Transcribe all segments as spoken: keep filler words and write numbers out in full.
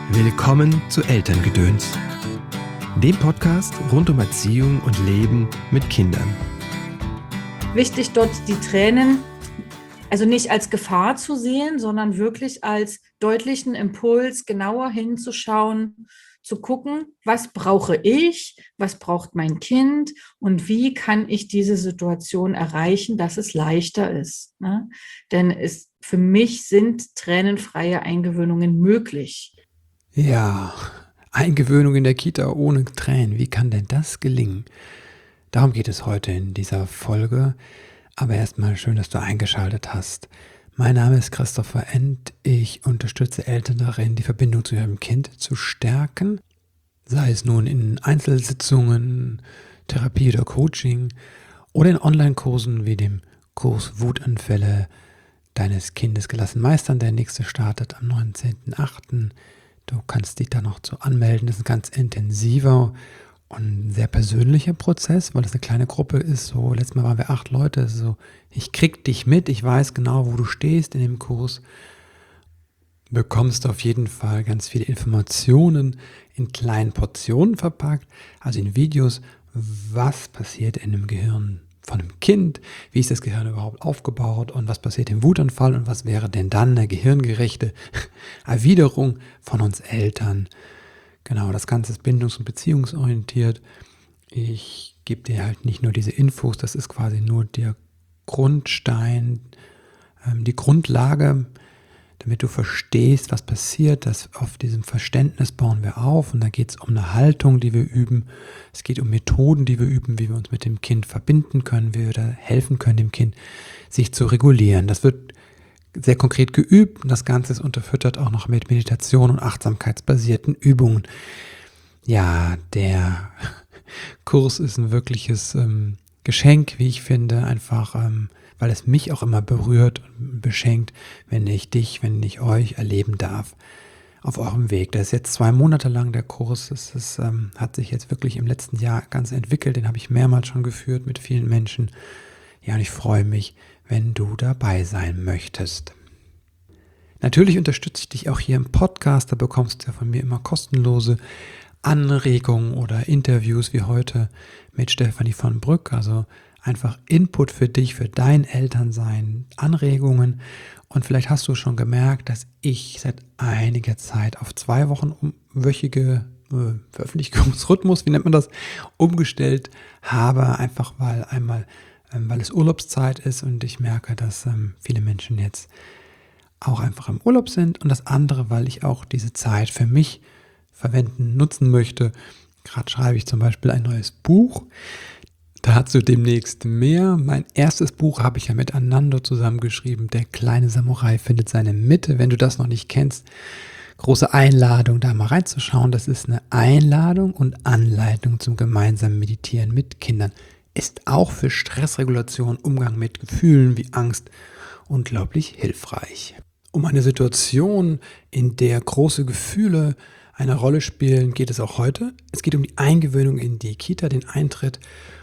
Willkommen zu Elterngedöns, dem Podcast rund um Erziehung und Leben mit Kindern. Wichtig dort die Tränen, also nicht als Gefahr zu sehen, sondern wirklich als deutlichen Impuls, genauer hinzuschauen, zu gucken, was brauche ich, was braucht mein Kind und wie kann ich diese Situation erreichen, dass es leichter ist. Ne? Denn es, für mich sind tränenfreie Eingewöhnungen möglich. Ja, Eingewöhnung in der Kita ohne Tränen. Wie kann denn das gelingen? Darum geht es heute in dieser Folge. Aber erstmal schön, dass du eingeschaltet hast. Mein Name ist Christopher End. Ich unterstütze Eltern darin, die Verbindung zu ihrem Kind zu stärken. Sei es nun in Einzelsitzungen, Therapie oder Coaching oder in Online-Kursen wie dem Kurs Wutanfälle deines Kindes gelassen meistern. Der nächste startet am neunzehnten achten Du kannst dich da noch zu anmelden. Das ist ein ganz intensiver und sehr persönlicher Prozess, weil es eine kleine Gruppe ist. So, letztes Mal waren wir acht Leute. So, ich krieg dich mit, ich weiß genau, wo du stehst in dem Kurs. Du bekommst auf jeden Fall ganz viele Informationen in kleinen Portionen verpackt, also in Videos, was passiert in dem Gehirn von einem Kind, wie ist das Gehirn überhaupt aufgebaut und was passiert im Wutanfall und was wäre denn dann eine gehirngerechte Erwiderung von uns Eltern. Genau, das Ganze ist bindungs- und beziehungsorientiert. Ich gebe dir halt nicht nur diese Infos, das ist quasi nur der Grundstein, ähm, die Grundlage, damit du verstehst, was passiert. Das, auf diesem Verständnis bauen wir auf und da geht es um eine Haltung, die wir üben. Es geht um Methoden, die wir üben, wie wir uns mit dem Kind verbinden können, wie wir da helfen können, dem Kind sich zu regulieren. Das wird sehr konkret geübt und das Ganze ist unterfüttert auch noch mit Meditation und achtsamkeitsbasierten Übungen. Ja, der Kurs ist ein wirkliches ähm, Geschenk, wie ich finde, einfach ähm, weil es mich auch immer berührt und beschenkt, wenn ich dich, wenn ich euch erleben darf auf eurem Weg. Der ist jetzt zwei Monate lang, der Kurs. Es ist, ähm, hat sich jetzt wirklich im letzten Jahr ganz entwickelt. Den habe ich mehrmals schon geführt mit vielen Menschen. Ja, und ich freue mich, wenn du dabei sein möchtest. Natürlich unterstütze ich dich auch hier im Podcast. Da bekommst du ja von mir immer kostenlose Anregungen oder Interviews wie heute mit Stefanie von Brück. Also einfach Input für dich, für dein Elternsein, Anregungen. Und vielleicht hast du schon gemerkt, dass ich seit einiger Zeit auf zwei Wochen wöchige äh, Veröffentlichungsrhythmus, wie nennt man das, umgestellt habe. Einfach weil einmal, ähm, weil es Urlaubszeit ist und ich merke, dass ähm, viele Menschen jetzt auch einfach im Urlaub sind. Und das andere, weil ich auch diese Zeit für mich verwenden, nutzen möchte. Gerade schreibe ich zum Beispiel ein neues Buch. Dazu demnächst mehr. Mein erstes Buch habe ich ja mit Anando zusammengeschrieben. Der kleine Samurai findet seine Mitte. Wenn du das noch nicht kennst, große Einladung, da mal reinzuschauen. Das ist eine Einladung und Anleitung zum gemeinsamen Meditieren mit Kindern. Ist auch für Stressregulation, Umgang mit Gefühlen wie Angst unglaublich hilfreich. Um eine Situation, in der große Gefühle eine Rolle spielen, geht es auch heute. Es geht um die Eingewöhnung in die Kita, den Eintritt.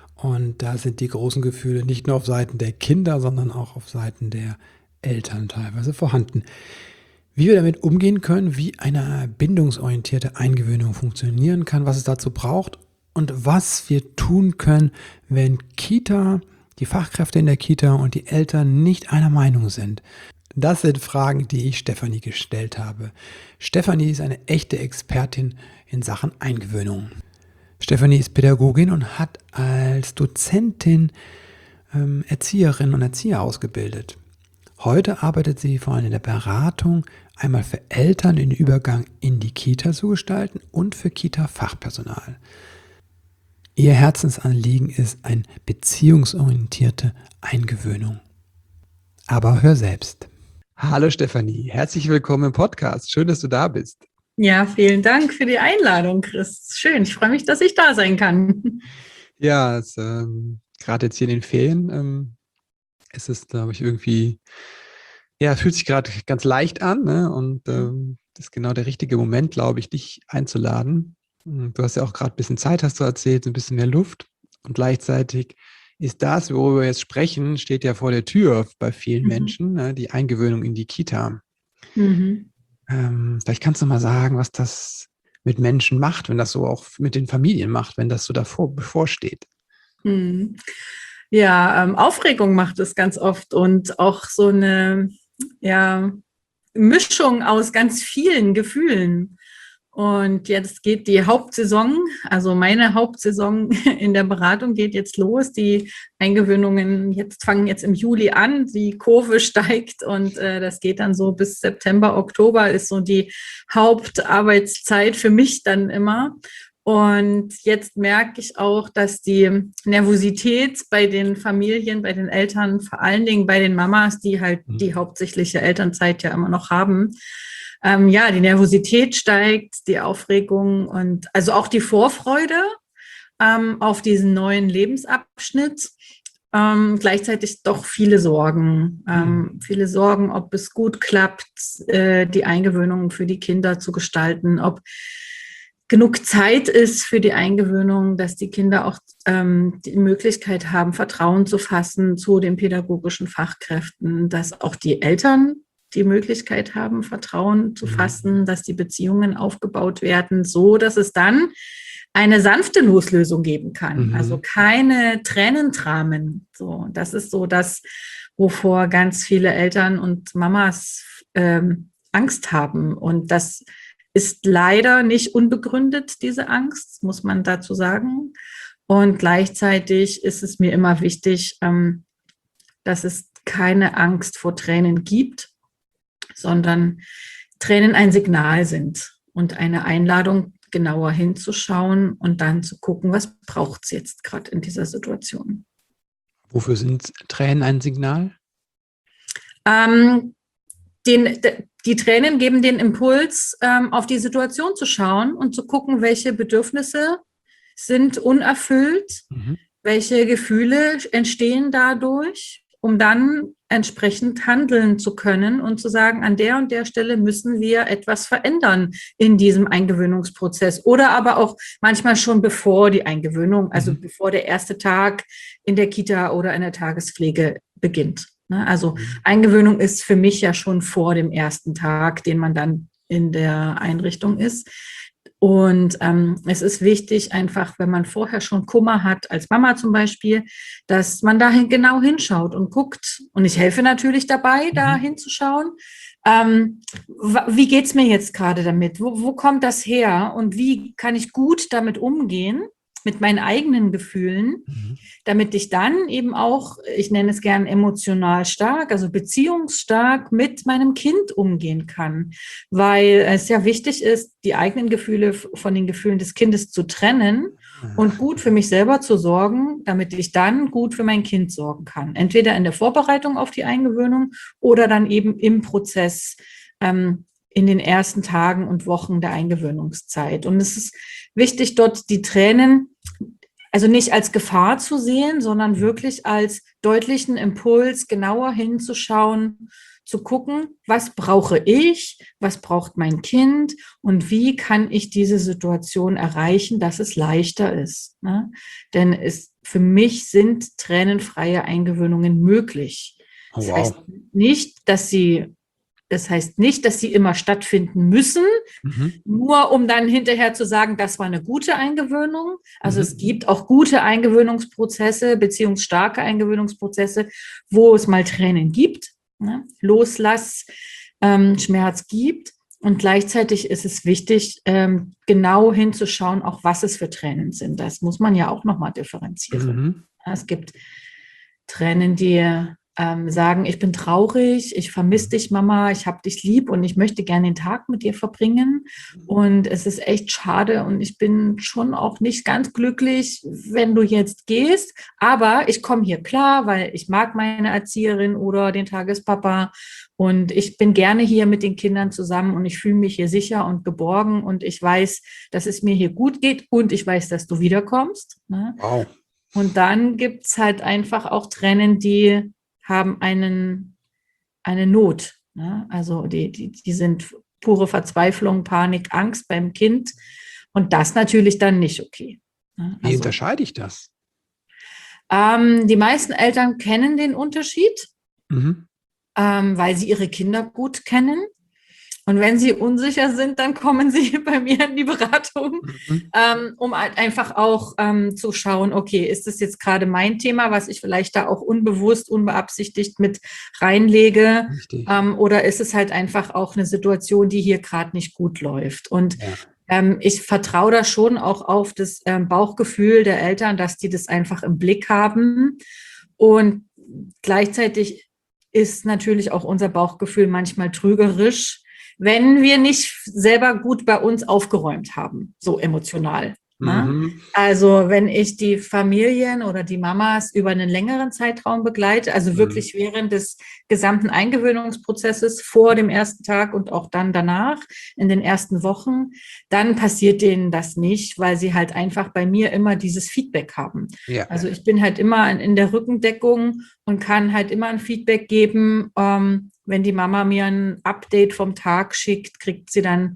Und da sind die großen Gefühle nicht nur auf Seiten der Kinder, sondern auch auf Seiten der Eltern teilweise vorhanden. Wie wir damit umgehen können, wie eine bindungsorientierte Eingewöhnung funktionieren kann, was es dazu braucht und was wir tun können, wenn Kita, die Fachkräfte in der Kita und die Eltern nicht einer Meinung sind. Das sind Fragen, die ich Stefanie gestellt habe. Stefanie ist eine echte Expertin in Sachen Eingewöhnung. Stefanie ist Pädagogin und hat als Dozentin ähm, Erzieherinnen und Erzieher ausgebildet. Heute arbeitet sie vor allem in der Beratung, einmal für Eltern den Übergang in die Kita zu gestalten und für Kita-Fachpersonal. Ihr Herzensanliegen ist eine beziehungsorientierte Eingewöhnung. Aber hör selbst. Hallo Stefanie, herzlich willkommen im Podcast. Schön, dass du da bist. Ja, vielen Dank für die Einladung, Chris. Schön, ich freue mich, dass ich da sein kann. Ja, es, ähm, gerade jetzt hier in den Ferien ähm, ist es, glaube ich, irgendwie, ja, fühlt sich gerade ganz leicht an, ne? Und ähm, das ist genau der richtige Moment, glaube ich, dich einzuladen. Du hast ja auch gerade ein bisschen Zeit, hast du erzählt, ein bisschen mehr Luft und gleichzeitig ist das, worüber wir jetzt sprechen, steht ja vor der Tür bei vielen Mhm. Menschen, ne? Die Eingewöhnung in die Kita. Mhm. Ähm, vielleicht kannst du mal sagen, was das mit Menschen macht, wenn das so auch mit den Familien macht, wenn das so davor bevorsteht. Hm. Ja, ähm, Aufregung macht es ganz oft und auch so eine, ja, Mischung aus ganz vielen Gefühlen. Und jetzt geht die Hauptsaison, also meine Hauptsaison in der Beratung geht jetzt los. Die Eingewöhnungen jetzt fangen jetzt im Juli an, die Kurve steigt und äh, das geht dann so bis September, Oktober ist so die Hauptarbeitszeit für mich dann immer. Und jetzt merke ich auch, dass die Nervosität bei den Familien, bei den Eltern, vor allen Dingen bei den Mamas, die halt die hauptsächliche Elternzeit ja immer noch haben, ähm, ja, die Nervosität steigt, die Aufregung und also auch die Vorfreude ähm, auf diesen neuen Lebensabschnitt. Ähm, gleichzeitig doch viele Sorgen. Ähm, mhm. Viele Sorgen, ob es gut klappt, äh, die Eingewöhnung für die Kinder zu gestalten, ob genug Zeit ist für die Eingewöhnung, dass die Kinder auch ähm, die Möglichkeit haben, Vertrauen zu fassen zu den pädagogischen Fachkräften, dass auch die Eltern die Möglichkeit haben, Vertrauen zu fassen, dass die Beziehungen aufgebaut werden, so dass es dann eine sanfte Loslösung geben kann. Mhm. Also keine Tränendramen. So, das ist so das, wovor ganz viele Eltern und Mamas ähm, Angst haben. Und das ist leider nicht unbegründet, diese Angst, muss man dazu sagen. Und gleichzeitig ist es mir immer wichtig, ähm, dass es keine Angst vor Tränen gibt, sondern Tränen ein Signal sind und eine Einladung, genauer hinzuschauen und dann zu gucken, was braucht es jetzt gerade in dieser Situation. Wofür sind Tränen ein Signal? Ähm, den, die Tränen geben den Impuls, ähm, auf die Situation zu schauen und zu gucken, welche Bedürfnisse sind unerfüllt, mhm. welche Gefühle entstehen dadurch, um dann entsprechend handeln zu können und zu sagen, an der und der Stelle müssen wir etwas verändern in diesem Eingewöhnungsprozess oder aber auch manchmal schon bevor die Eingewöhnung, also mhm. bevor der erste Tag in der Kita oder in der Tagespflege beginnt. Also Eingewöhnung ist für mich ja schon vor dem ersten Tag, den man dann in der Einrichtung ist. Und ähm, es ist wichtig, einfach, wenn man vorher schon Kummer hat, als Mama zum Beispiel, dass man dahin genau hinschaut und guckt. Und ich helfe natürlich dabei, mhm. da hinzuschauen. Ähm, wie geht's mir jetzt gerade damit? Wo, wo kommt das her? Und wie kann ich gut damit umgehen? Mit meinen eigenen Gefühlen, mhm. damit ich dann eben auch, ich nenne es gern emotional stark, also beziehungsstark mit meinem Kind umgehen kann, weil es ja wichtig ist, die eigenen Gefühle von den Gefühlen des Kindes zu trennen und gut für mich selber zu sorgen, damit ich dann gut für mein Kind sorgen kann. Entweder in der Vorbereitung auf die Eingewöhnung oder dann eben im Prozess, ähm, in den ersten Tagen und Wochen der Eingewöhnungszeit. Und es ist wichtig, dort die Tränen, also nicht als Gefahr zu sehen, sondern wirklich als deutlichen Impuls, genauer hinzuschauen, zu gucken, was brauche ich, was braucht mein Kind und wie kann ich diese Situation erreichen, dass es leichter ist. Ne? Denn es, für mich sind tränenfreie Eingewöhnungen möglich. Oh, wow. Das heißt nicht, dass sie Das heißt nicht, dass sie immer stattfinden müssen, mhm. nur um dann hinterher zu sagen, das war eine gute Eingewöhnung. Also mhm. es gibt auch gute Eingewöhnungsprozesse, beziehungsstarke Eingewöhnungsprozesse, wo es mal Tränen gibt, ne? Loslass, ähm, Schmerz gibt. Und gleichzeitig ist es wichtig, ähm, genau hinzuschauen, auch was es für Tränen sind. Das muss man ja auch nochmal differenzieren. Mhm. Es gibt Tränen, die Ähm, sagen, ich bin traurig, ich vermisse dich, Mama, ich habe dich lieb und ich möchte gerne den Tag mit dir verbringen. Und es ist echt schade und ich bin schon auch nicht ganz glücklich, wenn du jetzt gehst. Aber ich komme hier klar, weil ich mag meine Erzieherin oder den Tagespapa und ich bin gerne hier mit den Kindern zusammen und ich fühle mich hier sicher und geborgen und ich weiß, dass es mir hier gut geht und ich weiß, dass du wiederkommst. Ne? Wow. Und dann gibt es halt einfach auch Tränen, die haben einen, eine Not. Ne? Also die, die, die sind pure Verzweiflung, Panik, Angst beim Kind. Und das natürlich dann nicht okay. Ne? Wie also, unterscheide ich das? Ähm, die meisten Eltern kennen den Unterschied, mhm. ähm, weil sie ihre Kinder gut kennen. Und wenn sie unsicher sind, dann kommen sie bei mir in die Beratung, Mhm. ähm, um halt einfach auch ähm, zu schauen, okay, ist das jetzt gerade mein Thema, was ich vielleicht da auch unbewusst, unbeabsichtigt mit reinlege, Richtig. ähm, oder ist es halt einfach auch eine Situation, die hier gerade nicht gut läuft? Und Ja. ähm, ich vertraue da schon auch auf das ähm, Bauchgefühl der Eltern, dass die das einfach im Blick haben. Und gleichzeitig ist natürlich auch unser Bauchgefühl manchmal trügerisch, wenn wir nicht selber gut bei uns aufgeräumt haben, so emotional. Ne? Mhm. Also wenn ich die Familien oder die Mamas über einen längeren Zeitraum begleite, also Mhm. wirklich während des gesamten Eingewöhnungsprozesses, vor dem ersten Tag und auch dann danach, in den ersten Wochen, dann passiert denen das nicht, weil sie halt einfach bei mir immer dieses Feedback haben. Ja. Also ich bin halt immer in, in der Rückendeckung und kann halt immer ein Feedback geben. Ähm, wenn die Mama mir ein Update vom Tag schickt, kriegt sie dann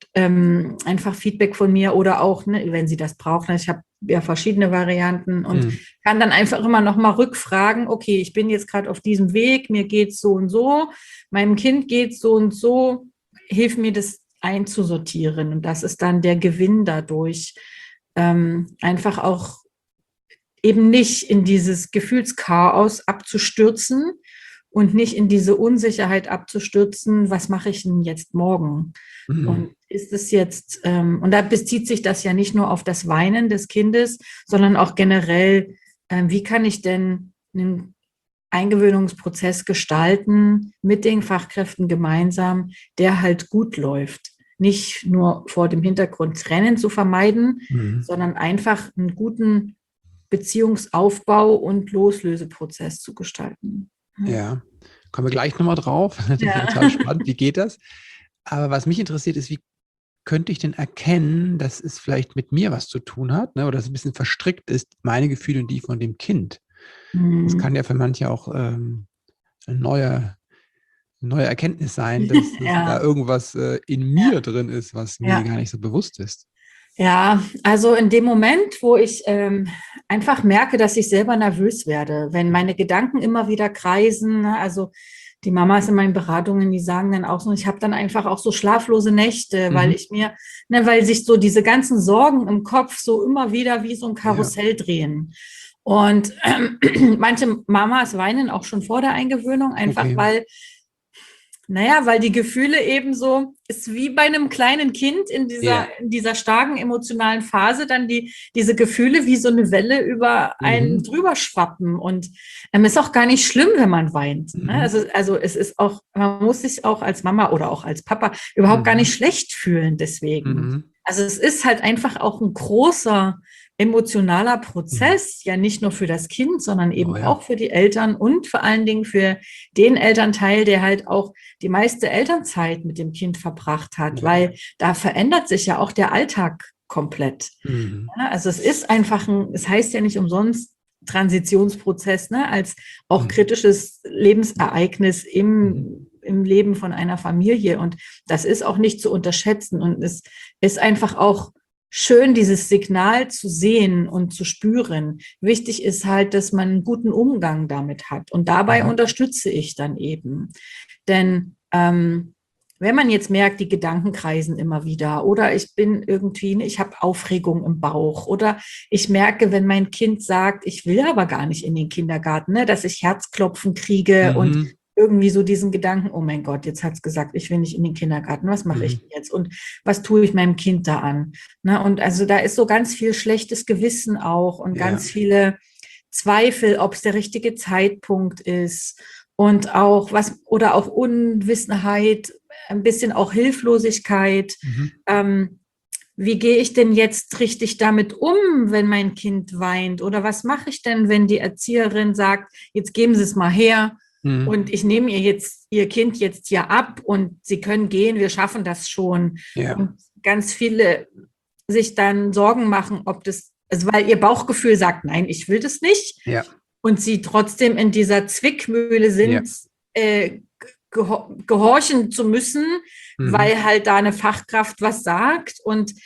ähm, einfach Feedback von mir oder auch, ne, wenn sie das braucht. Ich habe ja verschiedene Varianten und Mhm. kann dann einfach immer noch mal rückfragen, okay, ich bin jetzt gerade auf diesem Weg, mir geht's so und so, meinem Kind geht's so und so, hilf mir das einzusortieren. Und das ist dann der Gewinn dadurch, ähm, einfach auch eben nicht in dieses Gefühlschaos abzustürzen und nicht in diese Unsicherheit abzustürzen, was mache ich denn jetzt morgen? Mhm. Und ist es jetzt, ähm, und da bezieht sich das ja nicht nur auf das Weinen des Kindes, sondern auch generell, ähm, wie kann ich denn einen Eingewöhnungsprozess gestalten mit den Fachkräften gemeinsam, der halt gut läuft. Nicht nur vor dem Hintergrund Trennen zu vermeiden, Mhm. sondern einfach einen guten Beziehungsaufbau und Loslöseprozess zu gestalten. Ja, kommen wir gleich nochmal drauf. Das ist Ja. total spannend. Wie geht das? Aber was mich interessiert ist, wie könnte ich denn erkennen, dass es vielleicht mit mir was zu tun hat, ne, oder dass es ein bisschen verstrickt ist, meine Gefühle und die von dem Kind. Das Mhm. kann ja für manche auch ähm, eine neue, neue Erkenntnis sein, dass, dass Ja. da irgendwas äh, in mir drin ist, was mir Ja. gar nicht so bewusst ist. Ja, also in dem Moment, wo ich ähm, einfach merke, dass ich selber nervös werde, wenn meine Gedanken immer wieder kreisen, ne, also die Mamas in meinen Beratungen, die sagen dann auch so, ich habe dann einfach auch so schlaflose Nächte, weil Mhm. ich mir, ne, weil sich so diese ganzen Sorgen im Kopf so immer wieder wie so ein Ja. Karussell drehen. Und ähm, manche Mamas weinen auch schon vor der Eingewöhnung, einfach Okay. weil, naja, weil die Gefühle eben so, ist wie bei einem kleinen Kind in dieser, Ja. in dieser starken emotionalen Phase, dann die, diese Gefühle wie so eine Welle über einen Mhm. drüber schwappen. Und ähm, ist auch gar nicht schlimm, wenn man weint. Ne? Mhm. Also, also es ist auch, man muss sich auch als Mama oder auch als Papa überhaupt gar Mhm. nicht schlecht fühlen deswegen. Mhm. Also es ist halt einfach auch ein großer emotionaler Mhm. Prozess, ja nicht nur für das Kind, sondern eben Oh ja. auch für die Eltern und vor allen Dingen für den Elternteil, der halt auch die meiste Elternzeit mit dem Kind verbracht hat, Ja. weil da verändert sich ja auch der Alltag komplett. Mhm. Ja, also es ist einfach ein, es heißt ja nicht umsonst Transitionsprozess, ne, als auch Mhm. kritisches Lebensereignis Mhm. im, im Leben von einer Familie. Und das ist auch nicht zu unterschätzen. Und es ist einfach auch schön, dieses Signal zu sehen und zu spüren. Wichtig ist halt, dass man einen guten Umgang damit hat. Und dabei Mhm. unterstütze ich dann eben. Denn ähm, wenn man jetzt merkt, die Gedanken kreisen immer wieder oder ich bin irgendwie, ich habe Aufregung im Bauch oder ich merke, wenn mein Kind sagt, ich will aber gar nicht in den Kindergarten, ne, dass ich Herzklopfen kriege und Mhm. irgendwie so diesen Gedanken, oh mein Gott, jetzt hat es gesagt, ich will nicht in den Kindergarten, was mache ich Mhm. denn jetzt und was tue ich meinem Kind da an? Ne, und also da ist so ganz viel schlechtes Gewissen auch und Ja. ganz viele Zweifel, ob es der richtige Zeitpunkt ist und auch was oder auch Unwissenheit, ein bisschen auch Hilflosigkeit. Mhm. Ähm, wie gehe ich denn jetzt richtig damit um, wenn mein Kind weint? Oder was mache ich denn, wenn die Erzieherin sagt, jetzt geben Sie es mal her Mhm. und ich nehme ihr jetzt Ihr Kind jetzt hier ab und Sie können gehen, wir schaffen das schon. Ja. Und ganz viele sich dann Sorgen machen, ob das, also weil ihr Bauchgefühl sagt, nein, ich will das nicht. Ja. Und sie trotzdem in dieser Zwickmühle sind, Ja. äh, gehor- gehorchen zu müssen, Mhm. weil halt da eine Fachkraft was sagt. Und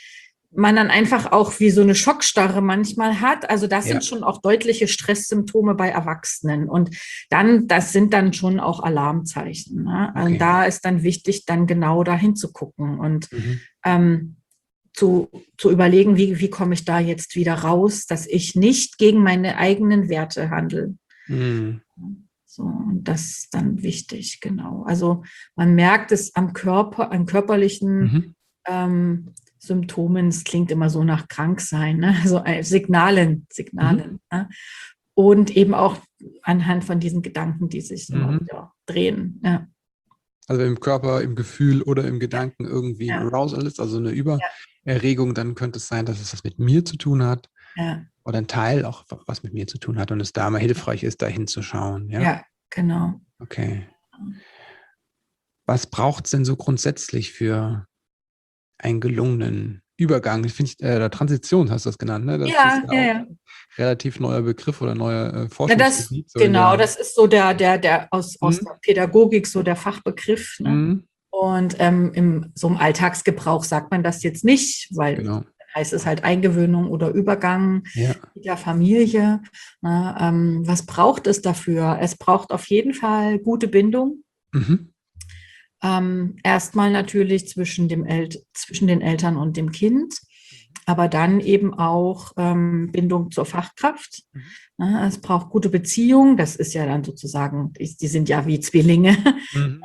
man dann einfach auch wie so eine Schockstarre manchmal hat. Also das Ja. sind schon auch deutliche Stresssymptome bei Erwachsenen. Und dann, das sind dann schon auch Alarmzeichen. Ne? Okay. Und da ist dann wichtig, dann genau dahin zu gucken und Mhm. ähm, zu, zu überlegen, wie, wie komme ich da jetzt wieder raus, dass ich nicht gegen meine eigenen Werte handle. Mhm. So, und das ist dann wichtig, genau. Also man merkt es am Körper, an körperlichen Mhm. ähm, Symptomen, es klingt immer so nach Kranksein, ne? So äh, Signalen, Signalen. Ne? Und eben auch anhand von diesen Gedanken, die sich immer Mhm. wieder drehen. Ja. Also im Körper, im Gefühl oder im Gedanken irgendwie Ja. ein Arousal ist, also eine Übererregung, dann könnte es sein, dass es was mit mir zu tun hat Ja. oder ein Teil auch was mit mir zu tun hat und es da mal hilfreich ist, da hinzuschauen. Ja, Ja, genau. okay. Was braucht es denn so grundsätzlich für einen gelungenen Übergang? Ich finde, äh, oder Transition hast du das genannt, ne? Das Ja, ist ja ja, auch ja. ein relativ neuer Begriff oder neuer äh, Na, das, Forschungsgebiet. So in genau, der, das ist so der, der, der aus, aus Mhm. der Pädagogik, so der Fachbegriff. Ne? Mhm. Und ähm, im so im Alltagsgebrauch sagt man das jetzt nicht, weil Genau. heißt es halt Eingewöhnung oder Übergang Ja. mit der Familie. Na, ähm, was braucht es dafür? Es braucht auf jeden Fall gute Bindung. Mhm. Ähm, erstmal natürlich zwischen, dem El zwischen den Eltern und dem Kind, aber dann eben auch ähm, Bindung zur Fachkraft. Mhm. Na, es braucht gute Beziehung. Das ist ja dann sozusagen, die, die sind ja wie Zwillinge. Mhm.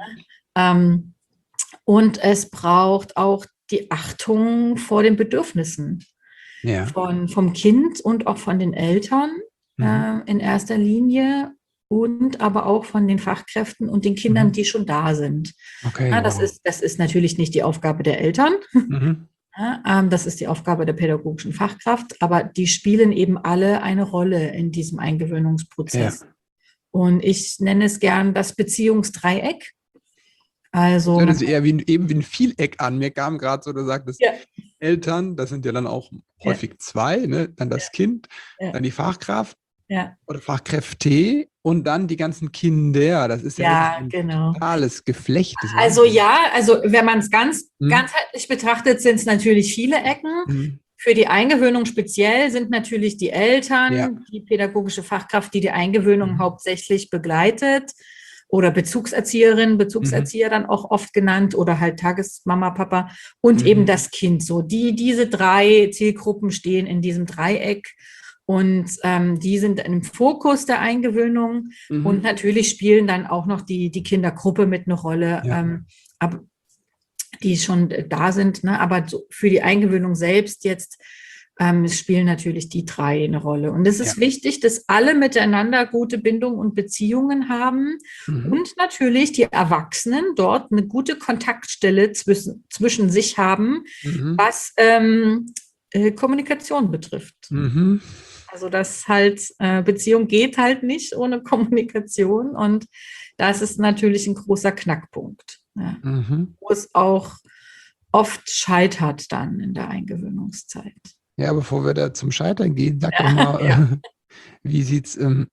ähm, und es braucht auch die Achtung vor den Bedürfnissen Ja. von, vom Kind und auch von den Eltern Mhm. äh, in erster Linie und aber auch von den Fachkräften und den Kindern, Mhm. die schon da sind. Okay, Ja, das wow. ist, das ist natürlich nicht die Aufgabe der Eltern. Mhm. Ja, ähm, das ist die Aufgabe der pädagogischen Fachkraft, aber die spielen eben alle eine Rolle in diesem Eingewöhnungsprozess. Ja. Und ich nenne es gern das Beziehungsdreieck. Also, Das hört man, sich eher wie ein, eben wie ein Vieleck an. Mir kam gerade so, du sagtest, ja, Eltern, das sind ja dann auch ja, häufig zwei, ne? Dann das Kind, ja, dann die Fachkraft ja, oder Fachkräfte und dann die ganzen Kinder. Das ist ja wirklich ja, ein genau. totales Geflecht. Das ist Also Wahnsinn. ja, also wenn man es ganz Mhm. ganzheitlich betrachtet, sind es natürlich viele Ecken. Mhm. Für die Eingewöhnung speziell sind natürlich die Eltern, Ja. die pädagogische Fachkraft, die die Eingewöhnung Mhm. hauptsächlich begleitet, oder Bezugserzieherin, Mhm. Bezugserzieher dann auch oft genannt, oder halt Tagesmama, Papa und Mhm. eben das Kind. So die diese drei Zielgruppen stehen in diesem Dreieck. Und ähm, die sind im Fokus der Eingewöhnung. Mhm. Und natürlich spielen dann auch noch die, die Kindergruppe mit eine Rolle, Ja. ähm, ab, die schon da sind. Ne? Aber so für die Eingewöhnung selbst jetzt ähm, spielen natürlich die drei eine Rolle. Und es ist Ja. wichtig, dass alle miteinander gute Bindung und Beziehungen haben. Mhm. Und natürlich die Erwachsenen dort eine gute Kontaktstelle zwischen, zwischen sich haben, Mhm. was ähm, äh, Kommunikation betrifft. Mhm. Also das halt, äh, Beziehung geht halt nicht ohne Kommunikation und das ist natürlich ein großer Knackpunkt, ja, Mhm. wo es auch oft scheitert dann in der Eingewöhnungszeit. Ja, bevor wir da zum Scheitern gehen, sag doch mal, Ja. äh, wie sieht's, ähm,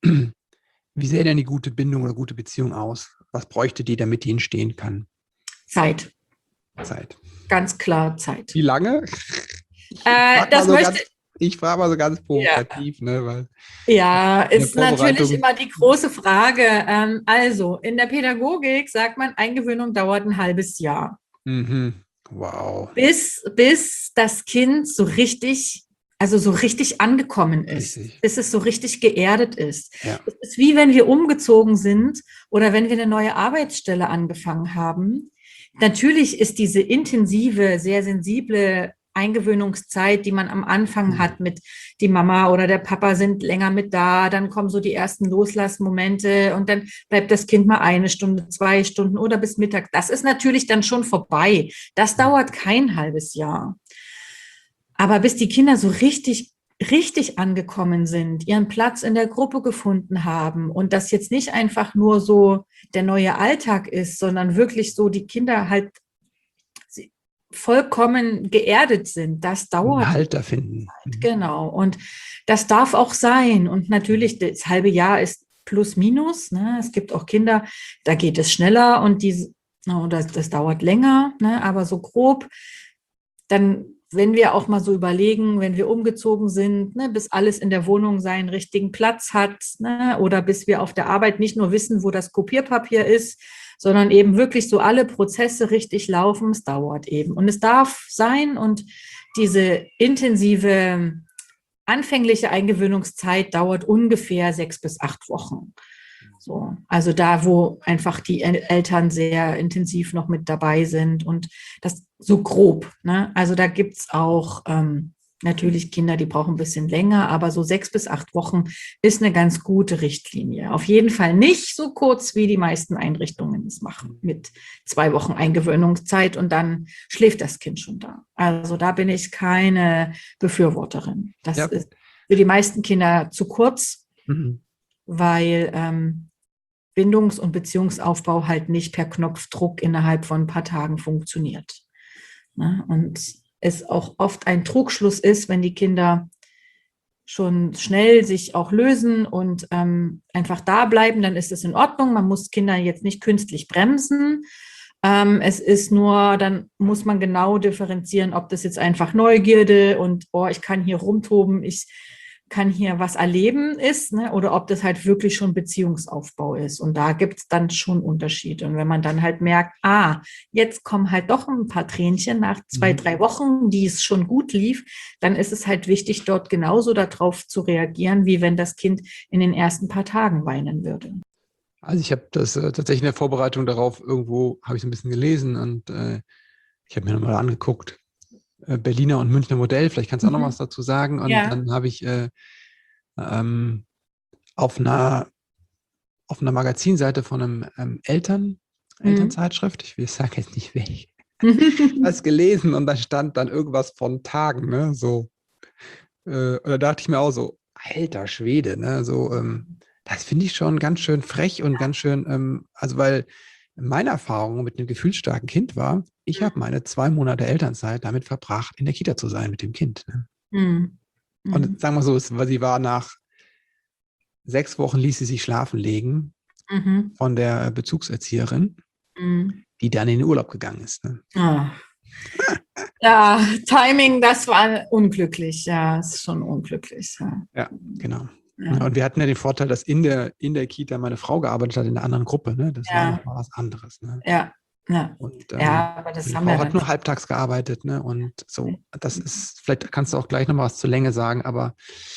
wie sähe denn die gute Bindung oder gute Beziehung aus? Was bräuchte die, damit die entstehen kann? Zeit, Zeit. ganz klar Zeit. Wie lange? Ich Äh, frage mal, das so möchte, ganz, ich frag mal so ganz ja, provokativ, ne, weil ja, in der ist natürlich Vorbereitung. immer die große Frage. Ähm, also in der Pädagogik sagt man, Eingewöhnung dauert ein halbes Jahr. Mhm. Wow. bis, bis das Kind so richtig, also so richtig angekommen ist, Richtig. bis es so richtig geerdet ist. Ja. Es ist wie wenn wir umgezogen sind oder wenn wir eine neue Arbeitsstelle angefangen haben. Natürlich ist diese intensive, sehr sensible Eingewöhnungszeit, die man am Anfang Mhm. hat mit die Mama oder der Papa sind länger mit da, dann kommen so die ersten Loslassmomente und dann bleibt das Kind mal eine Stunde, zwei Stunden oder bis Mittag. Das ist natürlich dann schon vorbei. Das dauert kein halbes Jahr. Aber bis die Kinder so richtig, richtig angekommen sind, ihren Platz in der Gruppe gefunden haben und das jetzt nicht einfach nur so der neue Alltag ist, sondern wirklich so die Kinder halt vollkommen geerdet sind, das dauert. Einen Halter finden. Mhm. Genau. Und das darf auch sein. Und natürlich, das halbe Jahr ist plus minus. Ne? Es gibt auch Kinder, da geht es schneller und die, no, das, das dauert länger, ne? Aber so grob, dann wenn wir auch mal so überlegen, wenn wir umgezogen sind, ne, bis alles in der Wohnung seinen richtigen Platz hat, ne, oder bis wir auf der Arbeit nicht nur wissen, wo das Kopierpapier ist, sondern eben wirklich so alle Prozesse richtig laufen, es dauert eben. Und es darf sein, und diese intensive anfängliche Eingewöhnungszeit dauert ungefähr sechs bis acht Wochen. So, also da, wo einfach die Eltern sehr intensiv noch mit dabei sind, und das so grob, ne? Also da gibt es auch ähm, natürlich Kinder, die brauchen ein bisschen länger, aber so sechs bis acht Wochen ist eine ganz gute Richtlinie. Auf jeden Fall nicht so kurz, wie die meisten Einrichtungen es machen, mit zwei Wochen Eingewöhnungszeit und dann schläft das Kind schon da. Also da bin ich keine Befürworterin. Das ja. ist für die meisten Kinder zu kurz, mhm. weil ähm, Bindungs- und Beziehungsaufbau halt nicht per Knopfdruck innerhalb von ein paar Tagen funktioniert. Ne? Und es auch oft ein Trugschluss ist, wenn die Kinder schon schnell sich auch lösen und ähm, einfach da bleiben, dann ist es in Ordnung. Man muss Kinder jetzt nicht künstlich bremsen. Ähm, es ist nur, dann muss man genau differenzieren, ob das jetzt einfach Neugierde und, oh, ich kann hier rumtoben, ich kann hier was erleben ist, ne, oder ob das halt wirklich schon Beziehungsaufbau ist. Und da gibt es dann schon Unterschiede. Und wenn man dann halt merkt, ah, jetzt kommen halt doch ein paar Tränchen nach zwei, mhm. drei Wochen, die es schon gut lief, dann ist es halt wichtig, dort genauso darauf zu reagieren, wie wenn das Kind in den ersten paar Tagen weinen würde. Also ich habe das äh, tatsächlich in der Vorbereitung darauf, irgendwo habe ich so ein bisschen gelesen, und äh, ich habe mir nochmal angeguckt, Berliner und Münchner Modell, vielleicht kannst du auch noch was dazu sagen. Und ja. dann habe ich äh, ähm, auf einer auf einer Magazinseite von einem ähm, Eltern, mhm. Elternzeitschrift, ich will sagen jetzt nicht welche, was gelesen, und da stand dann irgendwas von Tagen, ne? So, äh, und da dachte ich mir auch so, alter Schwede, ne? So, ähm, das finde ich schon ganz schön frech und ganz schön, ähm, also weil meine Erfahrung mit einem gefühlsstarken Kind war, ich habe meine zwei Monate Elternzeit damit verbracht, in der Kita zu sein mit dem Kind. Ne? Mhm. Und sagen wir so, sie war nach sechs Wochen, ließ sie sich schlafen legen mhm. von der Bezugserzieherin, mhm. die dann in den Urlaub gegangen ist. Ne? Oh. Ja, Timing, das war unglücklich. Ja, ist schon unglücklich. Ja, ja genau. Ja. Und wir hatten ja den Vorteil, dass in der, in der Kita meine Frau gearbeitet hat, in der anderen Gruppe. Ne? Das ja. war nochmal was anderes. Ne? Ja, ja. Und, ähm, ja, aber das meine haben Frau wir hat nur halbtags gearbeitet. Ne? Und so, das ist, vielleicht kannst du auch gleich nochmal was zur Länge sagen, aber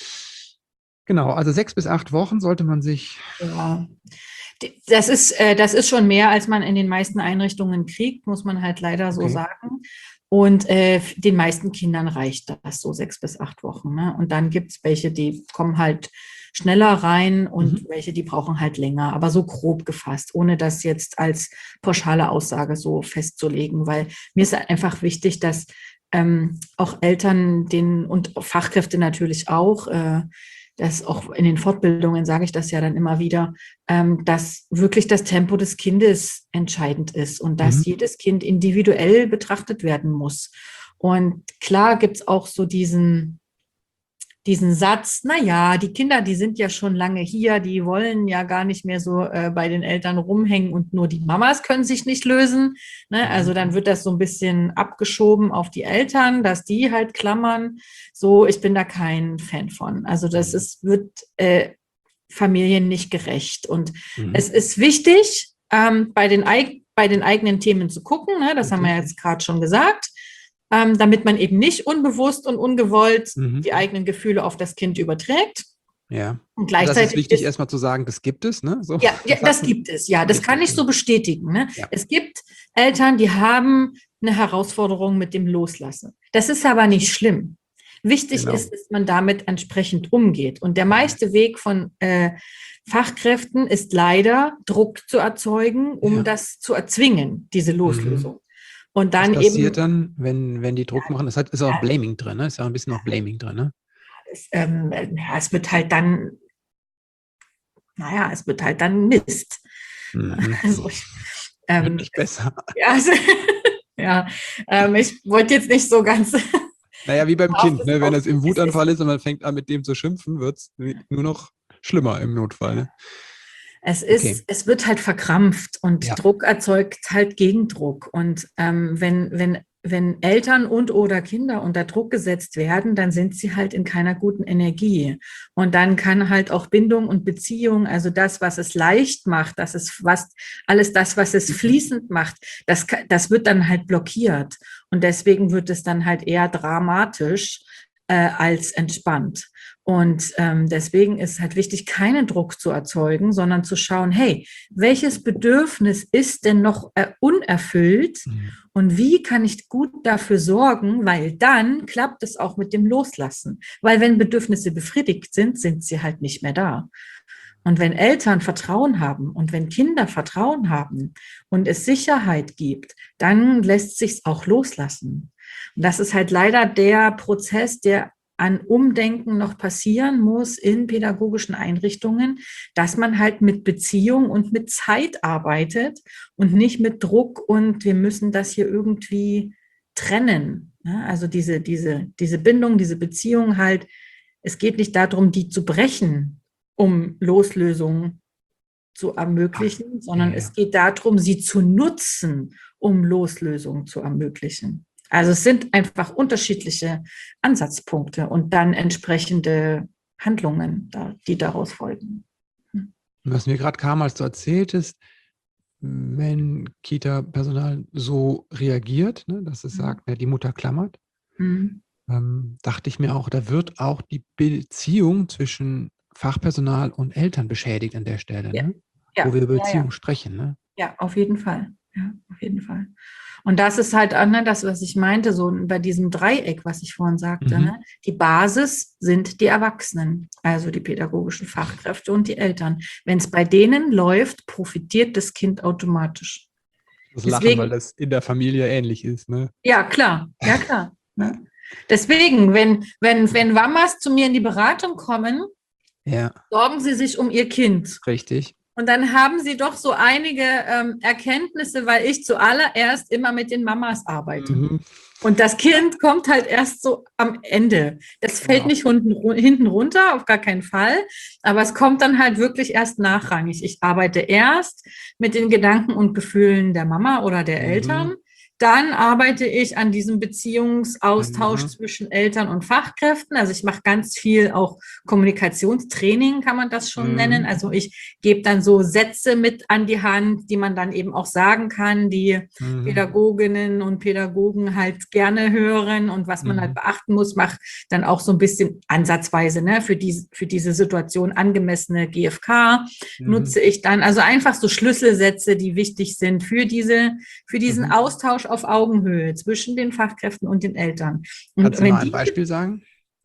genau, also sechs bis acht Wochen sollte man sich... Ja. Das ist, das ist schon mehr, als man in den meisten Einrichtungen kriegt, muss man halt leider so okay. sagen. Und äh, den meisten Kindern reicht das so sechs bis acht Wochen. Ne? Und dann gibt es welche, die kommen halt schneller rein, und mhm. welche, die brauchen halt länger. Aber so grob gefasst, ohne das jetzt als pauschale Aussage so festzulegen. Weil mir ist einfach wichtig, dass ähm, auch Eltern den und Fachkräfte natürlich auch, äh, das auch in den Fortbildungen sage ich das ja dann immer wieder, ähm, dass wirklich das Tempo des Kindes entscheidend ist und dass mhm. jedes Kind individuell betrachtet werden muss. Und klar gibt es auch so diesen, diesen Satz, naja, die Kinder, die sind ja schon lange hier, die wollen ja gar nicht mehr so äh, bei den Eltern rumhängen, und nur die Mamas können sich nicht lösen. Ne? Also dann wird das so ein bisschen abgeschoben auf die Eltern, dass die halt klammern. So, ich bin da kein Fan von. Also das ist, wird äh, Familien nicht gerecht. Und mhm. es ist wichtig, ähm, bei, den, bei den eigenen Themen zu gucken, ne? Das okay. haben wir jetzt gerade schon gesagt. Ähm, damit man eben nicht unbewusst und ungewollt mhm. die eigenen Gefühle auf das Kind überträgt. Ja. Und gleichzeitig das ist wichtig, ist, erstmal zu sagen, das gibt es, ne? So, ja, ja, das gibt es, ja. Das kann ich so bestätigen. Ne? Ja. Es gibt Eltern, die haben eine Herausforderung mit dem Loslassen. Das ist aber nicht schlimm. Wichtig genau. ist, dass man damit entsprechend umgeht. Und der meiste Weg von äh, Fachkräften ist leider, Druck zu erzeugen, um ja. das zu erzwingen, diese Loslösung. Mhm. Und dann Was passiert eben, dann, wenn, wenn die Druck ja, machen? Das ist auch ja, Blaming drin, ne? Ist ja ein bisschen auch Blaming drin, ne? Es, ähm, ja, es wird halt dann, naja, es wird halt dann Mist. Mhm. Also, ich, ähm, nicht besser. Ja, also, ja ähm, ich wollte jetzt nicht so ganz... Naja, wie beim Kind, ne? Wenn es im Wutanfall ist und man fängt an, mit dem zu schimpfen, wird es nur noch schlimmer im Notfall, ne? Es ist, okay. es wird halt verkrampft, und ja. Druck erzeugt halt Gegendruck. Und ähm, wenn, wenn wenn Eltern und oder Kinder unter Druck gesetzt werden, dann sind sie halt in keiner guten Energie. Und dann kann halt auch Bindung und Beziehung, also das, was es leicht macht, das ist was, alles das, was es fließend macht, das, das wird dann halt blockiert. Und deswegen wird es dann halt eher dramatisch äh, als entspannt. Und ähm, deswegen ist halt wichtig, keinen Druck zu erzeugen, sondern zu schauen, hey, welches Bedürfnis ist denn noch äh, unerfüllt Mhm. und wie kann ich gut dafür sorgen, weil dann klappt es auch mit dem Loslassen. Weil wenn Bedürfnisse befriedigt sind, sind sie halt nicht mehr da. Und wenn Eltern Vertrauen haben und wenn Kinder Vertrauen haben und es Sicherheit gibt, dann lässt sich's auch loslassen. Und das ist halt leider der Prozess, der an Umdenken noch passieren muss in pädagogischen Einrichtungen, dass man halt mit Beziehung und mit Zeit arbeitet und nicht mit Druck und wir müssen das hier irgendwie trennen. Also diese, diese, diese Bindung, diese Beziehung halt, es geht nicht darum, die zu brechen, um Loslösung zu ermöglichen, Ach, sondern ja, es ja. geht darum, sie zu nutzen, um Loslösung zu ermöglichen. Also es sind einfach unterschiedliche Ansatzpunkte und dann entsprechende Handlungen, die daraus folgen. Was mir gerade kam, als du erzähltest, wenn Kita-Personal so reagiert, ne, dass es sagt, ja, die Mutter klammert, Mhm. ähm, dachte ich mir auch, da wird auch die Beziehung zwischen Fachpersonal und Eltern beschädigt an der Stelle, Ja, ne? ja, Wo wir über ja, ja. Beziehung sprechen. Ne? Ja, auf jeden Fall. Ja, auf jeden Fall. Und das ist halt auch, ne, das, was ich meinte, so bei diesem Dreieck, was ich vorhin sagte. Mhm. Ne? Die Basis sind die Erwachsenen, also die pädagogischen Fachkräfte und die Eltern. Wenn es bei denen läuft, profitiert das Kind automatisch. Das Lachen, Deswegen, weil das in der Familie ähnlich ist. Ne? ja, klar, ja, klar. Ne? Deswegen, wenn, wenn, wenn Mamas zu mir in die Beratung kommen, Ja, sorgen sie sich um ihr Kind. richtig. Und dann haben sie doch so einige ähm, Erkenntnisse, weil ich zuallererst immer mit den Mamas arbeite. Mhm. Und das Kind kommt halt erst so am Ende. Das fällt Genau. nicht hinten, hinten runter, auf gar keinen Fall. Aber es kommt dann halt wirklich erst nachrangig. Ich arbeite erst mit den Gedanken und Gefühlen der Mama oder der Mhm. Eltern. Dann arbeite ich an diesem Beziehungsaustausch Mhm. zwischen Eltern und Fachkräften. Also ich mache ganz viel auch Kommunikationstraining, kann man das schon Mhm. nennen. Also ich gebe dann so Sätze mit an die Hand, die man dann eben auch sagen kann, die Mhm. Pädagoginnen und Pädagogen halt gerne hören und was man Mhm. halt beachten muss, macht dann auch so ein bisschen ansatzweise, ne, für diese, für diese Situation angemessene G F K Mhm. nutze ich dann. Also einfach so Schlüsselsätze, die wichtig sind für diese, für diesen Mhm. Austausch auf Augenhöhe zwischen den Fachkräften und den Eltern. Und Kannst du wenn mal ein die Beispiel sagen?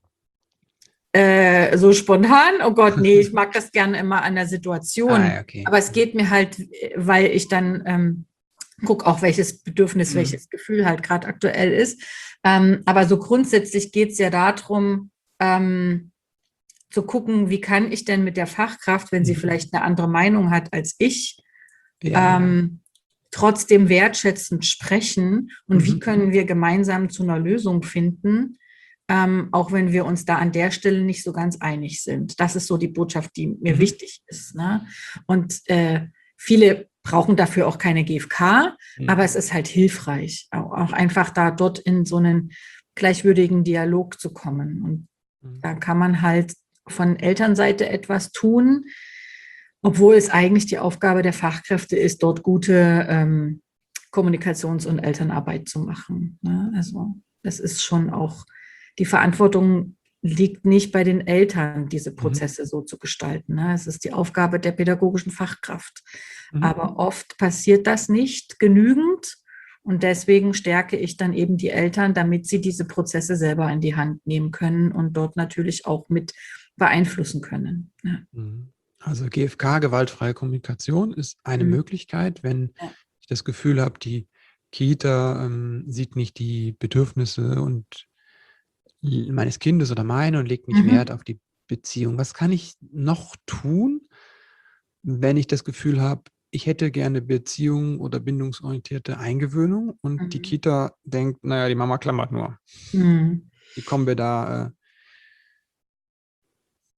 äh, so spontan, oh Gott, nee, ich mag das gerne immer an der Situation. Ah, ja, okay. Aber es geht mir halt, weil ich dann ähm, gucke auch, welches Bedürfnis, Mhm. welches Gefühl halt gerade aktuell ist. Ähm, aber so grundsätzlich geht es ja darum, ähm, zu gucken, wie kann ich denn mit der Fachkraft, wenn sie Mhm. vielleicht eine andere Meinung hat als ich, Ja, ähm, trotzdem wertschätzend sprechen und wie Mhm. können wir gemeinsam zu einer Lösung finden, ähm, auch wenn wir uns da an der Stelle nicht so ganz einig sind. Das ist so die Botschaft, die mir Mhm. wichtig ist. Ne? Und äh, viele brauchen dafür auch keine G F K, Mhm. aber es ist halt hilfreich, auch, auch einfach da dort in so einen gleichwürdigen Dialog zu kommen. Und Mhm. da kann man halt von Elternseite etwas tun, obwohl es eigentlich die Aufgabe der Fachkräfte ist, dort gute ähm, Kommunikations- und Elternarbeit zu machen. Ne? Also das ist schon auch, die Verantwortung liegt nicht bei den Eltern, diese Prozesse mhm. so zu gestalten. Ne? Es ist die Aufgabe der pädagogischen Fachkraft. Mhm. Aber oft passiert das nicht genügend. Und deswegen stärke ich dann eben die Eltern, damit sie diese Prozesse selber in die Hand nehmen können und dort natürlich auch mit beeinflussen können. Ja. Also G F K, gewaltfreie Kommunikation, ist eine mhm. Möglichkeit, wenn ja. ich das Gefühl habe, die Kita ähm, sieht nicht die Bedürfnisse und meines Kindes oder meine und legt nicht mhm. Wert auf die Beziehung. Was kann ich noch tun, wenn ich das Gefühl habe, ich hätte gerne Beziehung oder bindungsorientierte Eingewöhnung und mhm. die Kita denkt, naja, die Mama klammert nur. Mhm. Wie kommen wir da, äh,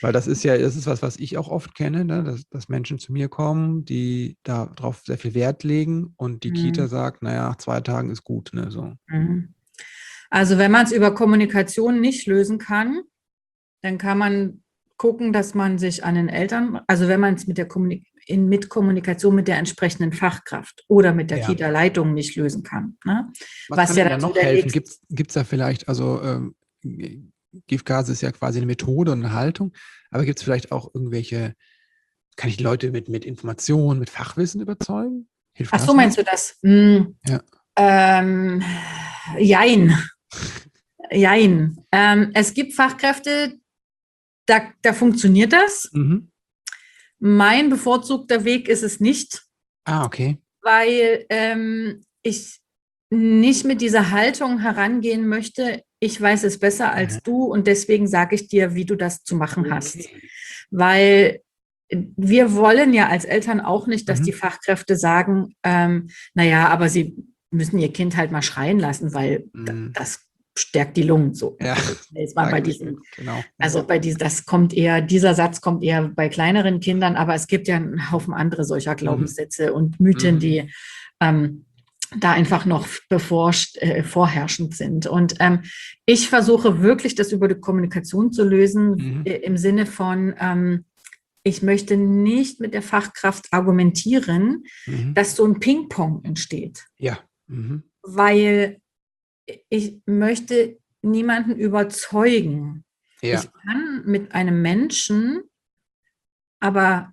Weil das ist ja, das ist was, was ich auch oft kenne, ne? dass, dass Menschen zu mir kommen, die darauf sehr viel Wert legen und die Kita Mhm. sagt, naja, nach zwei Tagen ist gut. Ne? So. Mhm. Also wenn man es über Kommunikation nicht lösen kann, dann kann man gucken, dass man sich an den Eltern, also wenn man es mit der Kommunik in, mit Kommunikation mit der entsprechenden Fachkraft oder mit der Ja. Kita-Leitung nicht lösen kann. Ne? Was, Was kann ja denn da dann so noch der helfen? nächste. Gibt es da vielleicht, also ähm, Giftgase ist ja quasi eine Methode und eine Haltung, aber gibt es vielleicht auch irgendwelche, kann ich die Leute mit, mit Informationen, mit Fachwissen überzeugen? Hilft Ach so, das noch? meinst du das? Hm, Ja. ähm, jein, jein. Ähm, es gibt Fachkräfte, da, da funktioniert das. Mhm. Mein bevorzugter Weg ist es nicht, Ah, okay. weil ähm, ich nicht mit dieser Haltung herangehen möchte, ich weiß es besser als Aha. du und deswegen sage ich dir, wie du das zu machen hast. Okay. Weil wir wollen ja als Eltern auch nicht, dass Mhm. die Fachkräfte sagen, ähm, naja, aber sie müssen ihr Kind halt mal schreien lassen, weil Mhm. das stärkt die Lungen so. Ja, Also jetzt mal bei sag ich mir. diesen, Genau. also bei diesem, das kommt eher, dieser Satz kommt eher bei kleineren Kindern, aber es gibt ja einen Haufen andere solcher Glaubenssätze und Mythen, Mhm. die ähm, da einfach noch beforscht, äh, vorherrschend sind. Und ähm, ich versuche wirklich, das über die Kommunikation zu lösen, Mhm. äh, im Sinne von, ähm, ich möchte nicht mit der Fachkraft argumentieren, Mhm. dass so ein Ping-Pong entsteht, Ja. Mhm. weil ich möchte niemanden überzeugen. Ja. Ich kann mit einem Menschen aber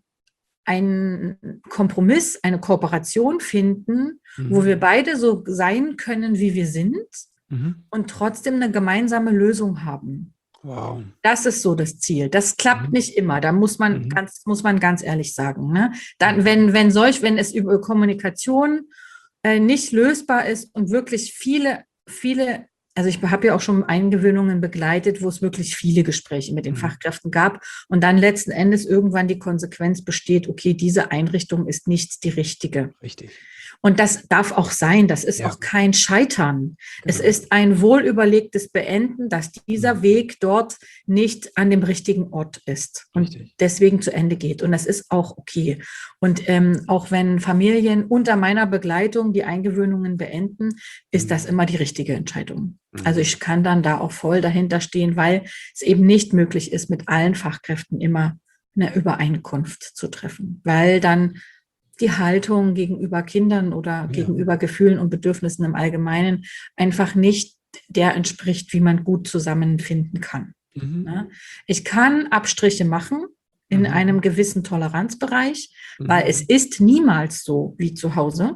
einen Kompromiss, eine Kooperation finden, Mhm. wo wir beide so sein können, wie wir sind Mhm. und trotzdem eine gemeinsame Lösung haben. Wow. Das ist so das Ziel. Das klappt Mhm. nicht immer. Da muss man Mhm. ganz, muss man ganz ehrlich sagen. Ne? Dann, Mhm. wenn, wenn solch, wenn es über Kommunikation äh, nicht lösbar ist und wirklich viele, viele, also ich habe ja auch schon Eingewöhnungen begleitet, wo es wirklich viele Gespräche mit den Mhm. Fachkräften gab und dann letzten Endes irgendwann die Konsequenz besteht, okay, diese Einrichtung ist nicht die richtige. Richtig. Und das darf auch sein. Das ist Ja. auch kein Scheitern. Es Genau. ist ein wohlüberlegtes Beenden, dass dieser Mhm. Weg dort nicht an dem richtigen Ort ist und Richtig. deswegen zu Ende geht. Und das ist auch okay. Und ähm, auch wenn Familien unter meiner Begleitung die Eingewöhnungen beenden, ist Mhm. das immer die richtige Entscheidung. Mhm. Also ich kann dann da auch voll dahinter stehen, weil es eben nicht möglich ist, mit allen Fachkräften immer eine Übereinkunft zu treffen, weil dann die Haltung gegenüber Kindern oder Ja. gegenüber Gefühlen und Bedürfnissen im Allgemeinen einfach nicht der entspricht, wie man gut zusammenfinden kann. Mhm. Ne? Ich kann Abstriche machen in Mhm. einem gewissen Toleranzbereich, Mhm. weil es ist niemals so wie zu Hause.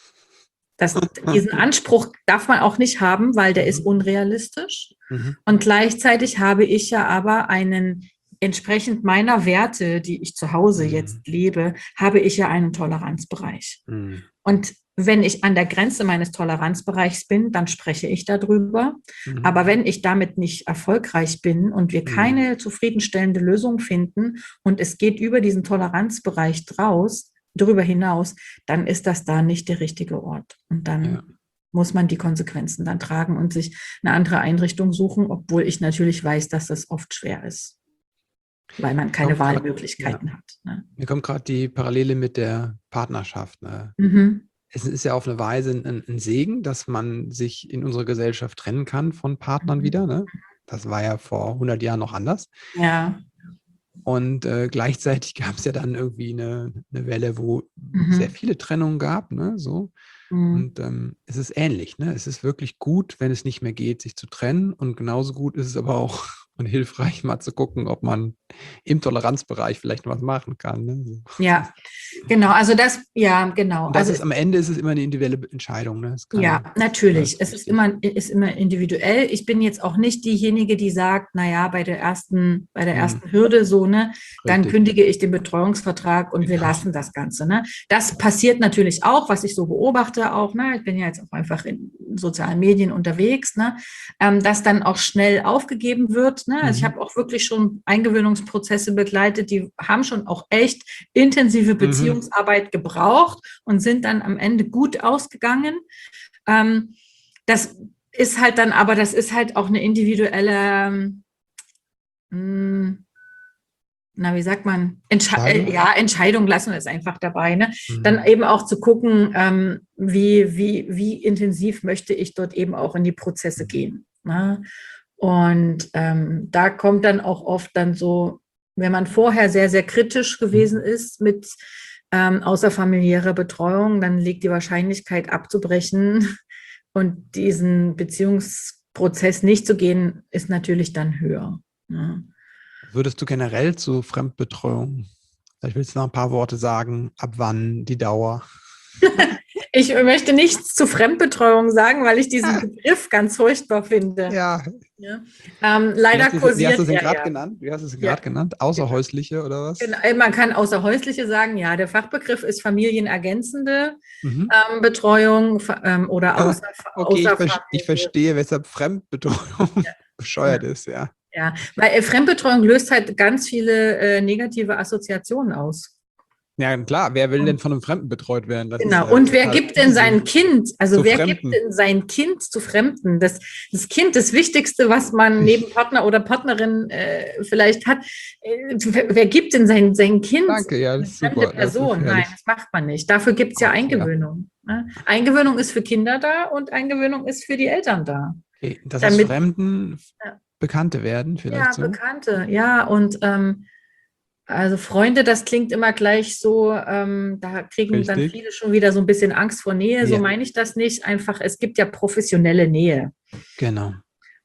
Das, diesen Anspruch darf man auch nicht haben, weil der Mhm. ist unrealistisch. Mhm. Und gleichzeitig habe ich ja aber einen, entsprechend meiner Werte, die ich zu Hause Mhm. jetzt lebe, habe ich ja einen Toleranzbereich. Mhm. Und wenn ich an der Grenze meines Toleranzbereichs bin, dann spreche ich darüber. Mhm. Aber wenn ich damit nicht erfolgreich bin und wir Mhm. keine zufriedenstellende Lösung finden und es geht über diesen Toleranzbereich draus, darüber hinaus, dann ist das da nicht der richtige Ort. Und dann Ja. muss man die Konsequenzen dann tragen und sich eine andere Einrichtung suchen, obwohl ich natürlich weiß, dass das oft schwer ist, weil man keine Kommt grad, Wahlmöglichkeiten ja. hat. Ne? Mir kommt gerade die Parallele mit der Partnerschaft. Ne? Mhm. Es ist ja auf eine Weise ein, ein Segen, dass man sich in unserer Gesellschaft trennen kann von Partnern Mhm. wieder. Ne? Das war ja vor hundert Jahren noch anders. Ja. Und äh, gleichzeitig gab es ja dann irgendwie eine, eine Welle, wo Mhm. sehr viele Trennungen gab. Ne? So. Mhm. Und ähm, es ist ähnlich. Ne? Es ist wirklich gut, wenn es nicht mehr geht, sich zu trennen. Und genauso gut ist es aber auch und hilfreich, mal zu gucken, ob man im Toleranzbereich vielleicht was machen kann. Ne? So. Ja, genau. Also das, ja, genau. Und das Also ist am Ende ist es immer eine individuelle Entscheidung. Ne? Es kann, ja, natürlich. das Es ist richtig. immer, ist immer individuell. Ich bin jetzt auch nicht diejenige, die sagt, naja, bei der ersten, bei der Mhm. ersten Hürde so, ne, dann Richtig. kündige ich den Betreuungsvertrag und wir Genau. lassen das Ganze, ne. Das passiert natürlich auch, was ich so beobachte auch, ne. Ich bin ja jetzt auch einfach in sozialen Medien unterwegs, ne, ähm, dass dann auch schnell aufgegeben wird, ne. Also ich Mhm. habe auch wirklich schon Eingewöhnungsprozesse begleitet, die haben schon auch echt intensive Mhm. Beziehungsarbeit gebraucht und sind dann am Ende gut ausgegangen. Ähm, das ist halt dann, aber das ist halt auch eine individuelle, ähm, na, wie sagt man, Entsche Entscheidung? äh, ja, Entscheidung lassen wir es einfach dabei. Ne? Mhm. Dann eben auch zu gucken, ähm, wie, wie, wie intensiv möchte ich dort eben auch in die Prozesse gehen. Ne? Und ähm, da kommt dann auch oft dann so, wenn man vorher sehr, sehr kritisch gewesen ist mit ähm, außerfamiliärer Betreuung, dann liegt die Wahrscheinlichkeit abzubrechen und diesen Beziehungsprozess nicht zu gehen, ist natürlich dann höher. Ne? Würdest du generell zu Fremdbetreuung, vielleicht willst du noch ein paar Worte sagen, ab wann, die Dauer? Ich möchte nichts zu Fremdbetreuung sagen, weil ich diesen Begriff ganz furchtbar finde. Ja. Ja. Ähm, leider Wie hast du, wie hast kursiert du es denn er gerade ja. genannt? Wie hast du es Ja. gerade genannt? Außerhäusliche oder was? Genau, man kann außerhäusliche sagen, ja, der Fachbegriff ist familienergänzende Mhm. ähm, Betreuung fa- ähm, oder Ah, außer, okay, ich, ver ich außerfamiliäre. verstehe, weshalb Fremdbetreuung Ja. bescheuert Ja. ist, ja. Ja, weil äh, Fremdbetreuung löst halt ganz viele äh, negative Assoziationen aus. Ja, klar, wer will denn von einem Fremden betreut werden? Das Genau. ist ja Und wer total gibt denn easy. sein Kind, also Zu wer Fremden. gibt denn sein Kind zu Fremden? Das, das Kind, das Wichtigste, was man neben Partner oder Partnerin äh, vielleicht hat, äh, wer, wer gibt denn sein, sein Kind Danke, ja, eine das ist fremde super. Das ist Person? Nein, herrlich. das macht man nicht. Dafür gibt es ja Auch, ja. Eingewöhnung. Ne? Eingewöhnung ist für Kinder da und Eingewöhnung ist für die Eltern da. Okay, dass aus Damit, Fremden Ja. Bekannte werden, vielleicht ja, so. Bekannte, ja, und ähm, also Freunde, das klingt immer gleich so, ähm, da kriegen dann Richtig. viele schon wieder so ein bisschen Angst vor Nähe. So Ja. meine ich das nicht. Einfach, es gibt ja professionelle Nähe. Genau.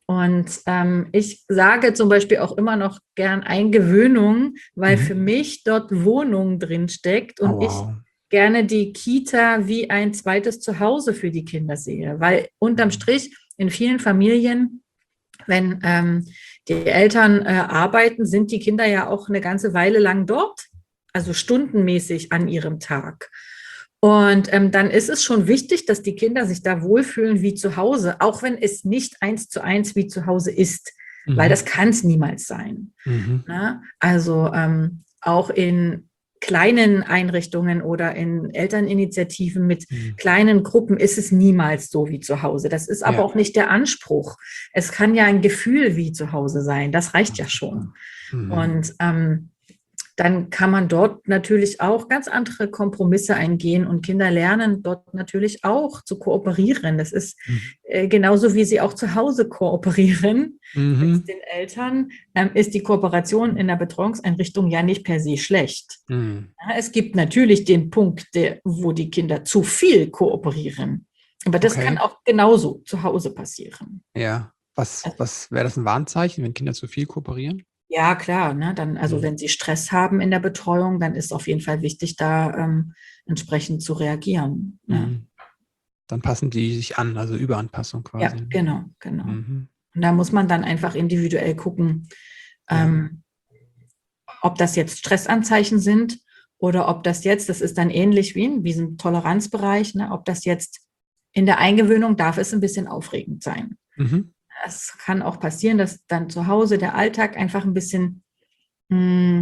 Und ähm, ich sage zum Beispiel auch immer noch gern Eingewöhnung, weil Mhm. für mich dort Wohnung drin steckt und Oh, wow. ich gerne die Kita wie ein zweites Zuhause für die Kinder sehe. Weil unterm Strich in vielen Familien, wenn ähm, die Eltern äh, arbeiten, sind die Kinder ja auch eine ganze Weile lang dort, also stundenmäßig an ihrem Tag. Und ähm, dann ist es schon wichtig, dass die Kinder sich da wohlfühlen wie zu Hause, auch wenn es nicht eins zu eins wie zu Hause ist, Mhm. weil das kann es niemals sein. Mhm. Ne? Also ähm, auch in kleinen Einrichtungen oder in Elterninitiativen mit Mhm. kleinen Gruppen ist es niemals so wie zu Hause. Das ist aber Ja. auch nicht der Anspruch. Es kann ja ein Gefühl wie zu Hause sein. Das reicht ja schon. Mhm. Und ähm, dann kann man dort natürlich auch ganz andere Kompromisse eingehen und Kinder lernen dort natürlich auch zu kooperieren. Das ist Mhm. äh, genauso, wie sie auch zu Hause kooperieren Mhm. mit den Eltern, ähm, ist die Kooperation in der Betreuungseinrichtung ja nicht per se schlecht. Mhm. Ja, es gibt natürlich den Punkt, der, wo die Kinder zu viel kooperieren. Aber das Okay. kann auch genauso zu Hause passieren. Ja. Was, Also- was wäre das ein Warnzeichen, wenn Kinder zu viel kooperieren? Ja, klar. Ne? Dann, also Mhm. wenn sie Stress haben in der Betreuung, dann ist auf jeden Fall wichtig, da ähm, entsprechend zu reagieren. Ne? Mhm. Dann passen die sich an, also Überanpassung Ja, quasi. genau, genau. Mhm. Und da muss man dann einfach individuell gucken, Ja. ähm, ob das jetzt Stressanzeichen sind oder ob das jetzt, das ist dann ähnlich wie in diesem Toleranzbereich, ne? Ob das jetzt in der Eingewöhnung darf es ein bisschen aufregend sein. Mhm. Es kann auch passieren, dass dann zu Hause der Alltag einfach ein bisschen mh,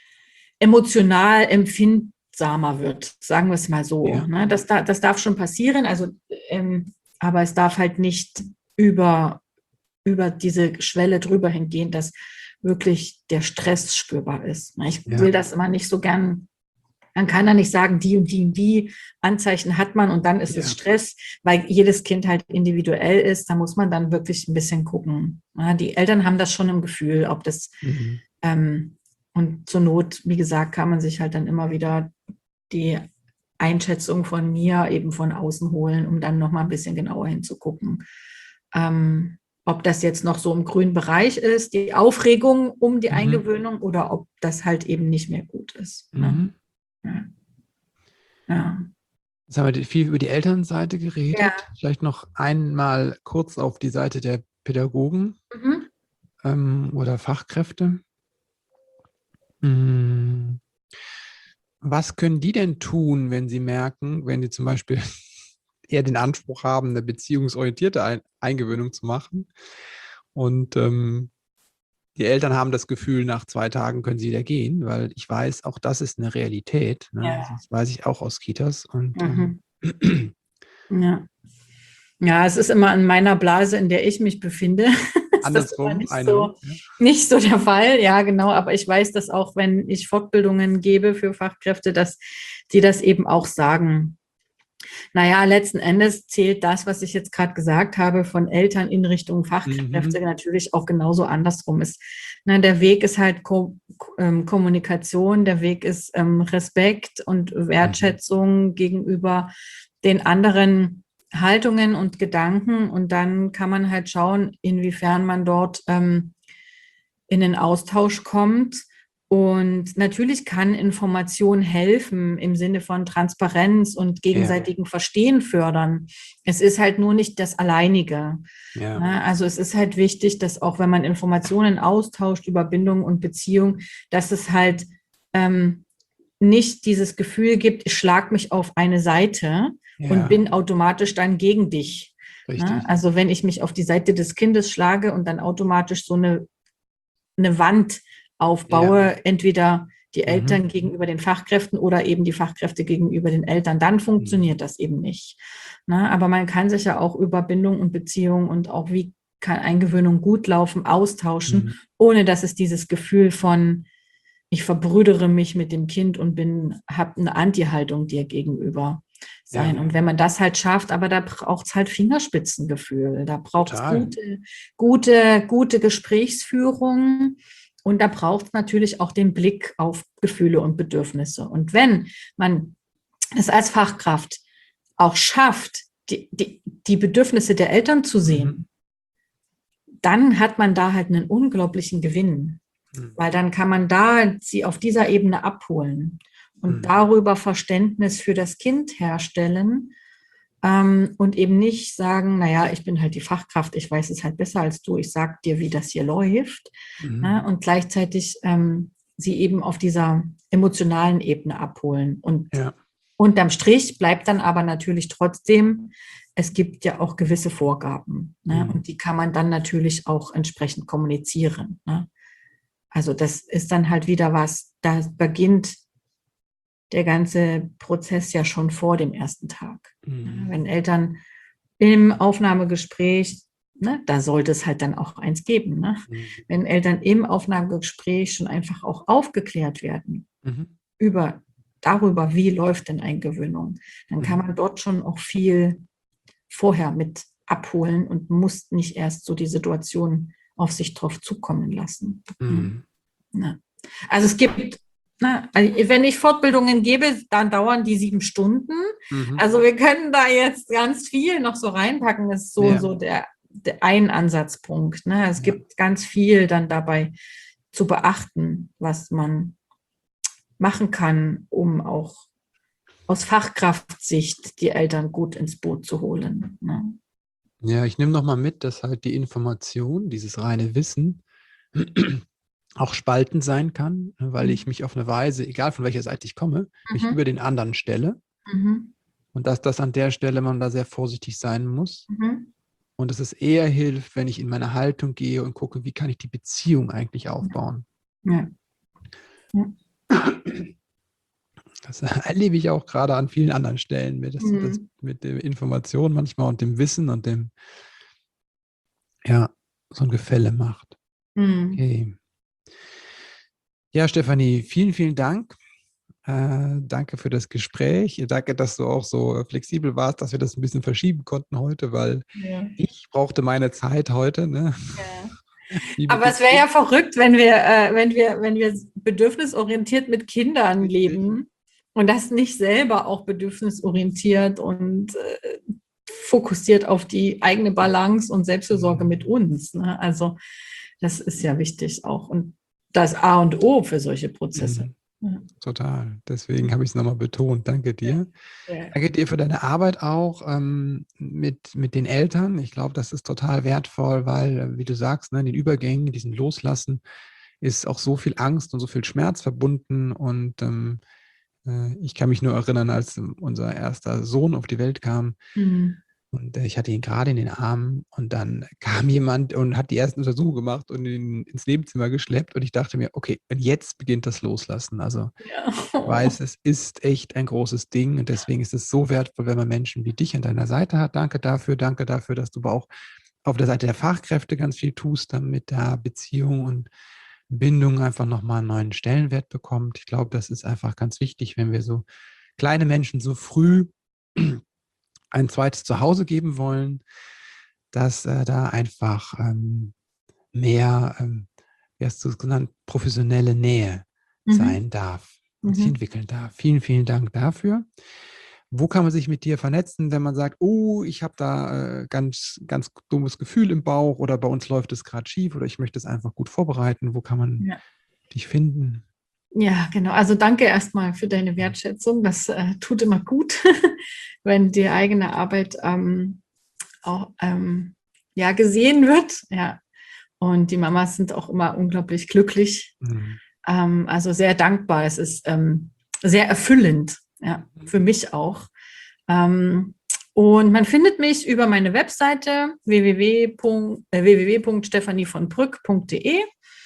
emotional empfindsamer wird, sagen wir es mal so. Ja. Ne? Das, da, das darf schon passieren, also, ähm, aber es darf halt nicht über, über diese Schwelle drüber hingehen, dass wirklich der Stress spürbar ist. Ne? Ich Ja. will das immer nicht so gern. Man kann da nicht sagen, die und die und die Anzeichen hat man und dann ist Ja. es Stress, weil jedes Kind halt individuell ist. Da muss man dann wirklich ein bisschen gucken. Ja, die Eltern haben das schon im Gefühl, ob das, Mhm. ähm, und zur Not, wie gesagt, kann man sich halt dann immer wieder die Einschätzung von mir eben von außen holen, um dann nochmal ein bisschen genauer hinzugucken. Ähm, ob das jetzt noch so im grünen Bereich ist, die Aufregung um die Mhm. Eingewöhnung oder ob das halt eben nicht mehr gut ist. Ne? Mhm. Ja. Ja. Jetzt haben wir viel über die Elternseite geredet. Ja. Vielleicht noch einmal kurz auf die Seite der Pädagogen Mhm. ähm, oder Fachkräfte. Mm. Was können die denn tun, wenn sie merken, wenn sie zum Beispiel eher den Anspruch haben, eine beziehungsorientierte Ein Eingewöhnung zu machen und ähm, die Eltern haben das Gefühl, nach zwei Tagen können sie wieder gehen, weil ich weiß, auch das ist eine Realität. Ne? Ja. Das weiß ich auch aus Kitas. Und Mhm. ähm, Ja. Ja, es ist immer in meiner Blase, in der ich mich befinde. meins. Das ist aber Andersrum, nicht I so, know. Ja. nicht so der Fall. Ja, genau. Aber ich weiß, dass auch, wenn ich Fortbildungen gebe für Fachkräfte, dass die das eben auch sagen. Naja, letzten Endes zählt das, was ich jetzt gerade gesagt habe, von Eltern in Richtung Fachkräfte Mhm. natürlich auch genauso andersrum ist. Na, der Weg ist halt Ko ähm, Kommunikation, der Weg ist ähm, Respekt und Wertschätzung Mhm. gegenüber den anderen Haltungen und Gedanken. Und dann kann man halt schauen, inwiefern man dort ähm, in den Austausch kommt. Und natürlich kann Information helfen im Sinne von Transparenz und gegenseitigen Verstehen fördern. Es ist halt nur nicht das Alleinige. Ja. Ja, also es ist halt wichtig, dass auch wenn man Informationen austauscht über Bindung und Beziehung, dass es halt ähm, nicht dieses Gefühl gibt, ich schlage mich auf eine Seite Ja. und bin automatisch dann gegen dich. Richtig. Ja, also wenn ich mich auf die Seite des Kindes schlage und dann automatisch so eine, eine Wand aufbaue, Ja. entweder die Eltern Mhm. gegenüber den Fachkräften oder eben die Fachkräfte gegenüber den Eltern, dann funktioniert Mhm. das eben nicht. Na, aber man kann sich ja auch über Bindung und Beziehung und auch wie kann Eingewöhnung gut laufen, austauschen, Mhm. ohne dass es dieses Gefühl von ich verbrüdere mich mit dem Kind und bin, habe eine Anti-Haltung dir gegenüber sein. Ja. Und wenn man das halt schafft, aber da braucht es halt Fingerspitzengefühl, da braucht es Total. gute, gute, gute Gesprächsführung und da braucht es natürlich auch den Blick auf Gefühle und Bedürfnisse. Und wenn man es als Fachkraft auch schafft, die, die, die Bedürfnisse der Eltern zu sehen, Mhm. dann hat man da halt einen unglaublichen Gewinn. Mhm. Weil dann kann man da sie auf dieser Ebene abholen und Mhm. darüber Verständnis für das Kind herstellen ähm, und eben nicht sagen, naja, ich bin halt die Fachkraft, ich weiß es halt besser als du, ich sag dir, wie das hier läuft. Mhm. Ne? Und gleichzeitig ähm, sie eben auf dieser emotionalen Ebene abholen. Und Ja. unterm Strich bleibt dann aber natürlich trotzdem, es gibt ja auch gewisse Vorgaben. Ne? Mhm. Und die kann man dann natürlich auch entsprechend kommunizieren. Ne? Also das ist dann halt wieder was, da beginnt der ganze Prozess ja schon vor dem ersten Tag. Mhm. Wenn Eltern im Aufnahmegespräch, ne, da sollte es halt dann auch eins geben, ne? Mhm. Wenn Eltern im Aufnahmegespräch schon einfach auch aufgeklärt werden Mhm. über darüber, wie läuft denn Eingewöhnung, dann kann Mhm. man dort schon auch viel vorher mit abholen und muss nicht erst so die Situation auf sich drauf zukommen lassen. Mhm. Ja. Also es gibt, na, also wenn ich Fortbildungen gebe, dann dauern die sieben Stunden. Mhm. Also wir können da jetzt ganz viel noch so reinpacken. Das ist so, Ja. so der, der ein Ansatzpunkt. Ne? Es Ja. gibt ganz viel dann dabei zu beachten, was man machen kann, um auch aus Fachkraftsicht die Eltern gut ins Boot zu holen. Ne? Ja, ich nehme nochmal mit, dass halt die Information, dieses reine Wissen, auch spaltend sein kann, weil ich mich auf eine Weise, egal von welcher Seite ich komme, mich Mhm. über den anderen stelle Mhm. und dass das an der Stelle man da sehr vorsichtig sein muss Mhm. und dass es eher hilft, wenn ich in meine Haltung gehe und gucke, wie kann ich die Beziehung eigentlich aufbauen. Ja. Ja. Das erlebe ich auch gerade an vielen anderen Stellen, mit, das, das, Mhm. mit der Information manchmal und dem Wissen und dem, ja, so ein Gefälle macht. Mhm. Okay. Ja, Stefanie, vielen, vielen Dank. Äh, danke für das Gespräch. Danke, dass du auch so flexibel warst, dass wir das ein bisschen verschieben konnten heute, weil Ja. ich brauchte meine Zeit heute. Ne? Ja. Liebe Aber es wäre ja Christine. verrückt, wenn wir, äh, wenn wir, wenn wir bedürfnisorientiert mit Kindern Richtig. leben und das nicht selber auch bedürfnisorientiert und äh, fokussiert auf die eigene Balance und Selbstfürsorge mit uns. Ne? Also das ist ja wichtig auch und das A und O für solche Prozesse. Mhm. Ja. Total. Deswegen habe ich es nochmal betont. Danke dir. Ja. Danke dir für deine Arbeit auch ähm, mit, mit den Eltern. Ich glaube, das ist total wertvoll, weil, äh, wie du sagst, ne, in den Übergängen, diesen Loslassen, ist auch so viel Angst und so viel Schmerz verbunden. Und ähm, äh, ich kann mich nur erinnern, als ähm, unser erster Sohn auf die Welt kam. Mhm. Und äh, ich hatte ihn gerade in den Armen und dann kam jemand und hat die ersten Untersuchungen gemacht und ihn ins Nebenzimmer geschleppt. Und ich dachte mir, okay, und jetzt beginnt das Loslassen. Also Ja. ich weiß, es ist echt ein großes Ding und deswegen ist es so wertvoll, wenn man Menschen wie dich an deiner Seite hat. Danke dafür, danke dafür, dass du aber auch auf der Seite der Fachkräfte ganz viel tust, damit da Beziehung und Bindung einfach nochmal einen neuen Stellenwert bekommt. Ich glaube, das ist einfach ganz wichtig, wenn wir so kleine Menschen so früh ein zweites Zuhause geben wollen, dass äh, da einfach ähm, mehr, ähm, wie hast du es genannt, professionelle Nähe Mhm. sein darf und sich Mhm. entwickeln darf. Vielen, vielen Dank dafür. Wo kann man sich mit dir vernetzen, wenn man sagt, oh, ich habe da äh, ganz, ganz dummes Gefühl im Bauch oder bei uns läuft es gerade schief oder ich möchte es einfach gut vorbereiten. Wo kann man Ja. dich finden? Ja, genau. Also danke erstmal für deine Wertschätzung. Das äh, tut immer gut, wenn die eigene Arbeit ähm, auch ähm, ja, gesehen wird. Ja. Und die Mamas sind auch immer unglaublich glücklich. Mhm. Ähm, also sehr dankbar. Es ist ähm, sehr erfüllend, ja, für mich auch. Ähm, und man findet mich über meine Webseite w w w punkt stephanie von brück punkt de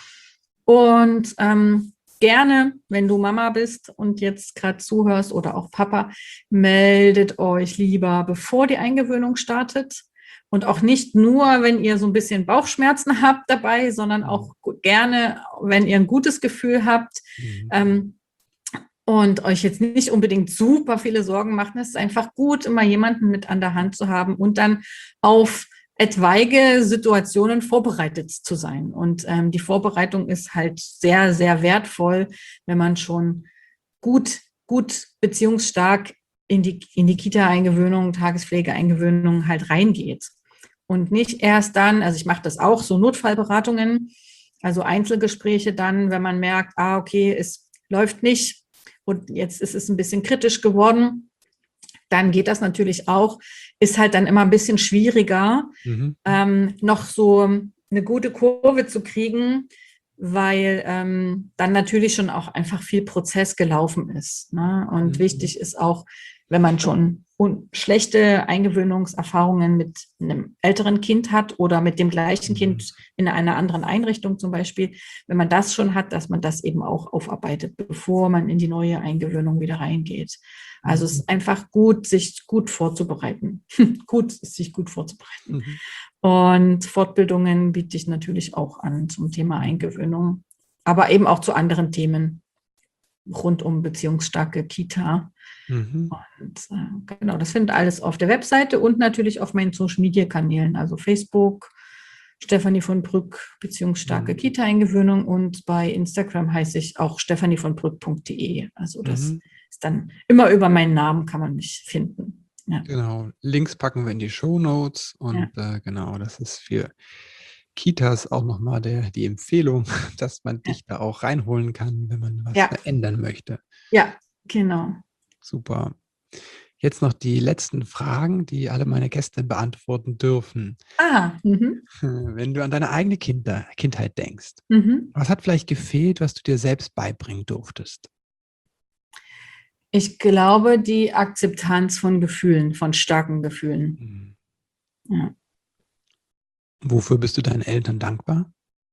und ähm, gerne, wenn du Mama bist und jetzt gerade zuhörst oder auch Papa, meldet euch lieber, bevor die Eingewöhnung startet. Und auch nicht nur, wenn ihr so ein bisschen Bauchschmerzen habt dabei, sondern auch gerne, wenn ihr ein gutes Gefühl habt Mhm. ähm, und euch jetzt nicht unbedingt super viele Sorgen macht. Es ist einfach gut, immer jemanden mit an der Hand zu haben und dann auf etwaige Situationen vorbereitet zu sein. Und ähm, die Vorbereitung ist halt sehr, sehr wertvoll, wenn man schon gut, gut beziehungsstark in die, in die Kita-Eingewöhnung, Tagespflege-Eingewöhnung halt reingeht. Und nicht erst dann, also ich mache das auch, so Notfallberatungen, also Einzelgespräche dann, wenn man merkt, ah, okay, es läuft nicht und jetzt ist es ein bisschen kritisch geworden, dann geht das natürlich auch, ist halt dann immer ein bisschen schwieriger, Mhm. ähm, noch so eine gute Kurve zu kriegen, weil ähm, dann natürlich schon auch einfach viel Prozess gelaufen ist. Ne? Und Mhm. wichtig ist auch, wenn man schon un- schlechte Eingewöhnungserfahrungen mit einem älteren Kind hat oder mit dem gleichen Mhm. Kind in einer anderen Einrichtung zum Beispiel, wenn man das schon hat, dass man das eben auch aufarbeitet, bevor man in die neue Eingewöhnung wieder reingeht. Also es ist einfach gut, sich gut vorzubereiten. Gut, sich gut vorzubereiten. Mhm. Und Fortbildungen biete ich natürlich auch an zum Thema Eingewöhnung, aber eben auch zu anderen Themen rund um beziehungsstarke Kita. Mhm. Und äh, genau, das findet alles auf der Webseite und natürlich auf meinen Social-Media-Kanälen, also Facebook, Stephanie von Brück, beziehungsstarke Mhm. Kita-Eingewöhnung, und bei Instagram heiße ich auch stephanie von brück punkt de. Also das Mhm. ist dann immer über meinen Namen, kann man mich finden. Ja, Genau. Links packen wir in die Shownotes und ja, äh, genau, das ist für Kitas auch nochmal der, die Empfehlung, dass man ja, dich da auch reinholen kann, wenn man was ja, verändern möchte. ja, genau. Super. Jetzt noch die letzten Fragen, die alle meine Gäste beantworten dürfen. Ah, mhm, Wenn du an deine eigene Kinder, Kindheit denkst, mhm. was hat vielleicht gefehlt, was du dir selbst beibringen durftest? Ich glaube, die Akzeptanz von Gefühlen, von starken Gefühlen. Mhm. Ja. Wofür bist du deinen Eltern dankbar?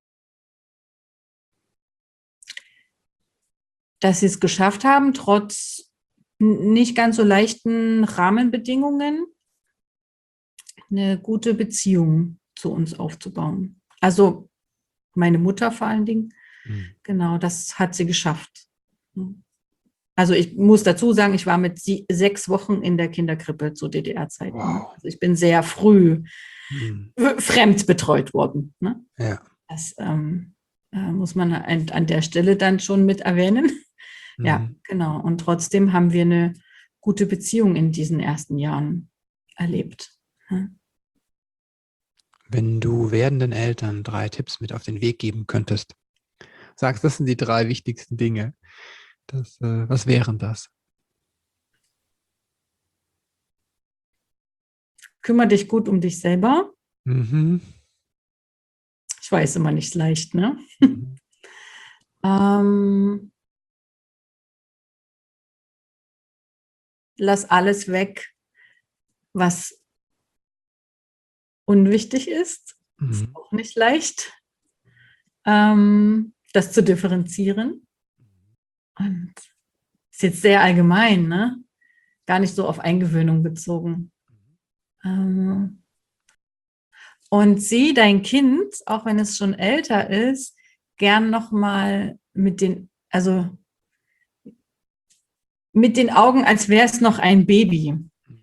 Dass sie es geschafft haben, trotz n- nicht ganz so leichten Rahmenbedingungen, eine gute Beziehung zu uns aufzubauen. Also meine Mutter vor allen Dingen, Mhm. genau, das hat sie geschafft. Also ich muss dazu sagen, ich war mit sie sechs Wochen in der Kinderkrippe zu D D R-Zeiten. Wow. Also ich bin sehr früh Mhm. fremd betreut worden. Ne? Ja. Das ähm, äh, muss man an, an der Stelle dann schon mit erwähnen. Ja, Mhm. genau. Und trotzdem haben wir eine gute Beziehung in diesen ersten Jahren erlebt. Ja. Wenn du werdenden Eltern drei Tipps mit auf den Weg geben könntest, sagst, das sind die drei wichtigsten Dinge. Das, äh, was wären das? Kümmere dich gut um dich selber. Mhm. Ich weiß immer nicht leicht, ne? Mhm. Ähm, lass alles weg, was unwichtig ist. Ist Mhm. auch nicht leicht, ähm, das zu differenzieren. Und ist jetzt sehr allgemein, ne? Gar nicht so auf Eingewöhnung bezogen. Ähm, und sieh dein Kind, auch wenn es schon älter ist, gern nochmal mit den, also mit den Augen, als wäre es noch ein Baby.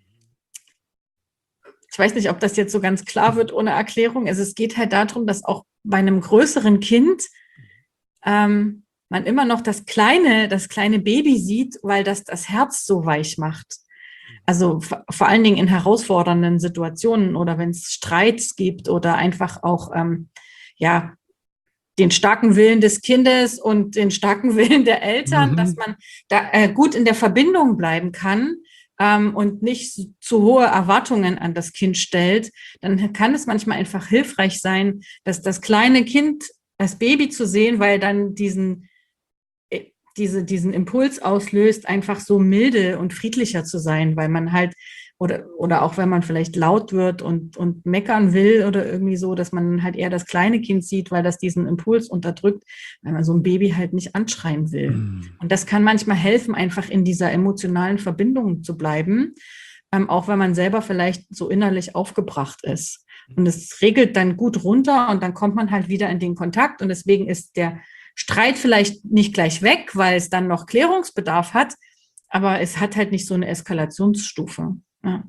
Ich weiß nicht, ob das jetzt so ganz klar wird ohne Erklärung. Also es geht halt darum, dass auch bei einem größeren Kind ähm, man immer noch das kleine, das kleine Baby sieht, weil das das Herz so weich macht. Also vor allen Dingen in herausfordernden Situationen oder wenn es Streits gibt oder einfach auch ähm, ja den starken Willen des Kindes und den starken Willen der Eltern, mhm. dass man da äh, gut in der Verbindung bleiben kann ähm, und nicht zu hohe Erwartungen an das Kind stellt, dann kann es manchmal einfach hilfreich sein, dass das kleine Kind, das Baby zu sehen, weil dann diesen diese, diesen Impuls auslöst, einfach so milde und friedlicher zu sein, weil man halt, oder, oder auch wenn man vielleicht laut wird und, und meckern will oder irgendwie so, dass man halt eher das kleine Kind sieht, weil das diesen Impuls unterdrückt, weil man so ein Baby halt nicht anschreien will. Mm. Und das kann manchmal helfen, einfach in dieser emotionalen Verbindung zu bleiben, ähm, auch wenn man selber vielleicht so innerlich aufgebracht ist. Und es regelt dann gut runter und dann kommt man halt wieder in den Kontakt und deswegen ist der Streit vielleicht nicht gleich weg, weil es dann noch Klärungsbedarf hat, aber es hat halt nicht so eine Eskalationsstufe. Ja.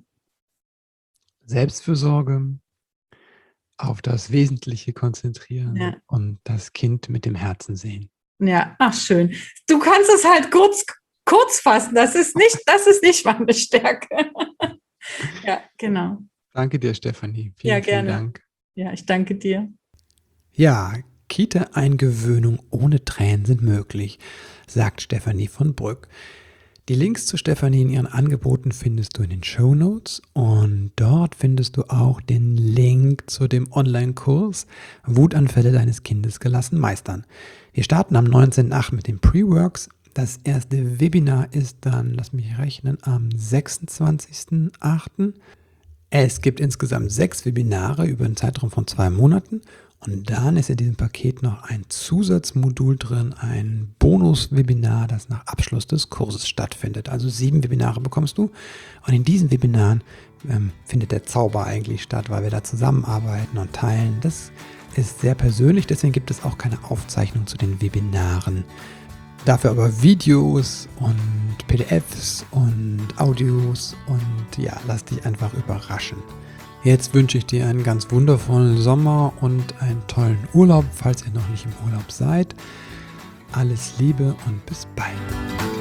Selbstfürsorge, auf das Wesentliche konzentrieren ja. und das Kind mit dem Herzen sehen. Ja, ach schön. Du kannst es halt kurz, kurz fassen. Das ist nicht, das ist nicht meine Stärke. Ja, genau. Danke dir, Stefanie. Vielen, ja, gerne. vielen Dank. Ja, ich danke dir. Ja, Kita-Eingewöhnung ohne Tränen sind möglich, sagt Stefanie von Brück. Die Links zu Stefanie in ihren Angeboten findest du in den Shownotes und dort findest du auch den Link zu dem Online-Kurs Wutanfälle deines Kindes gelassen meistern. Wir starten am neunzehnten achten mit den Pre-Works. Das erste Webinar ist dann, lass mich rechnen, am sechsundzwanzigsten achten Es gibt insgesamt sechs Webinare über einen Zeitraum von zwei Monaten. Und dann ist in diesem Paket noch ein Zusatzmodul drin, ein Bonus-Webinar, das nach Abschluss des Kurses stattfindet. Also sieben Webinare bekommst du. Und in diesen Webinaren ähm, findet der Zauber eigentlich statt, weil wir da zusammenarbeiten und teilen. Das ist sehr persönlich, deswegen gibt es auch keine Aufzeichnung zu den Webinaren. Dafür aber Videos und P D Fs und Audios und ja, lass dich einfach überraschen. Jetzt wünsche ich dir einen ganz wundervollen Sommer und einen tollen Urlaub, falls ihr noch nicht im Urlaub seid. Alles Liebe und bis bald.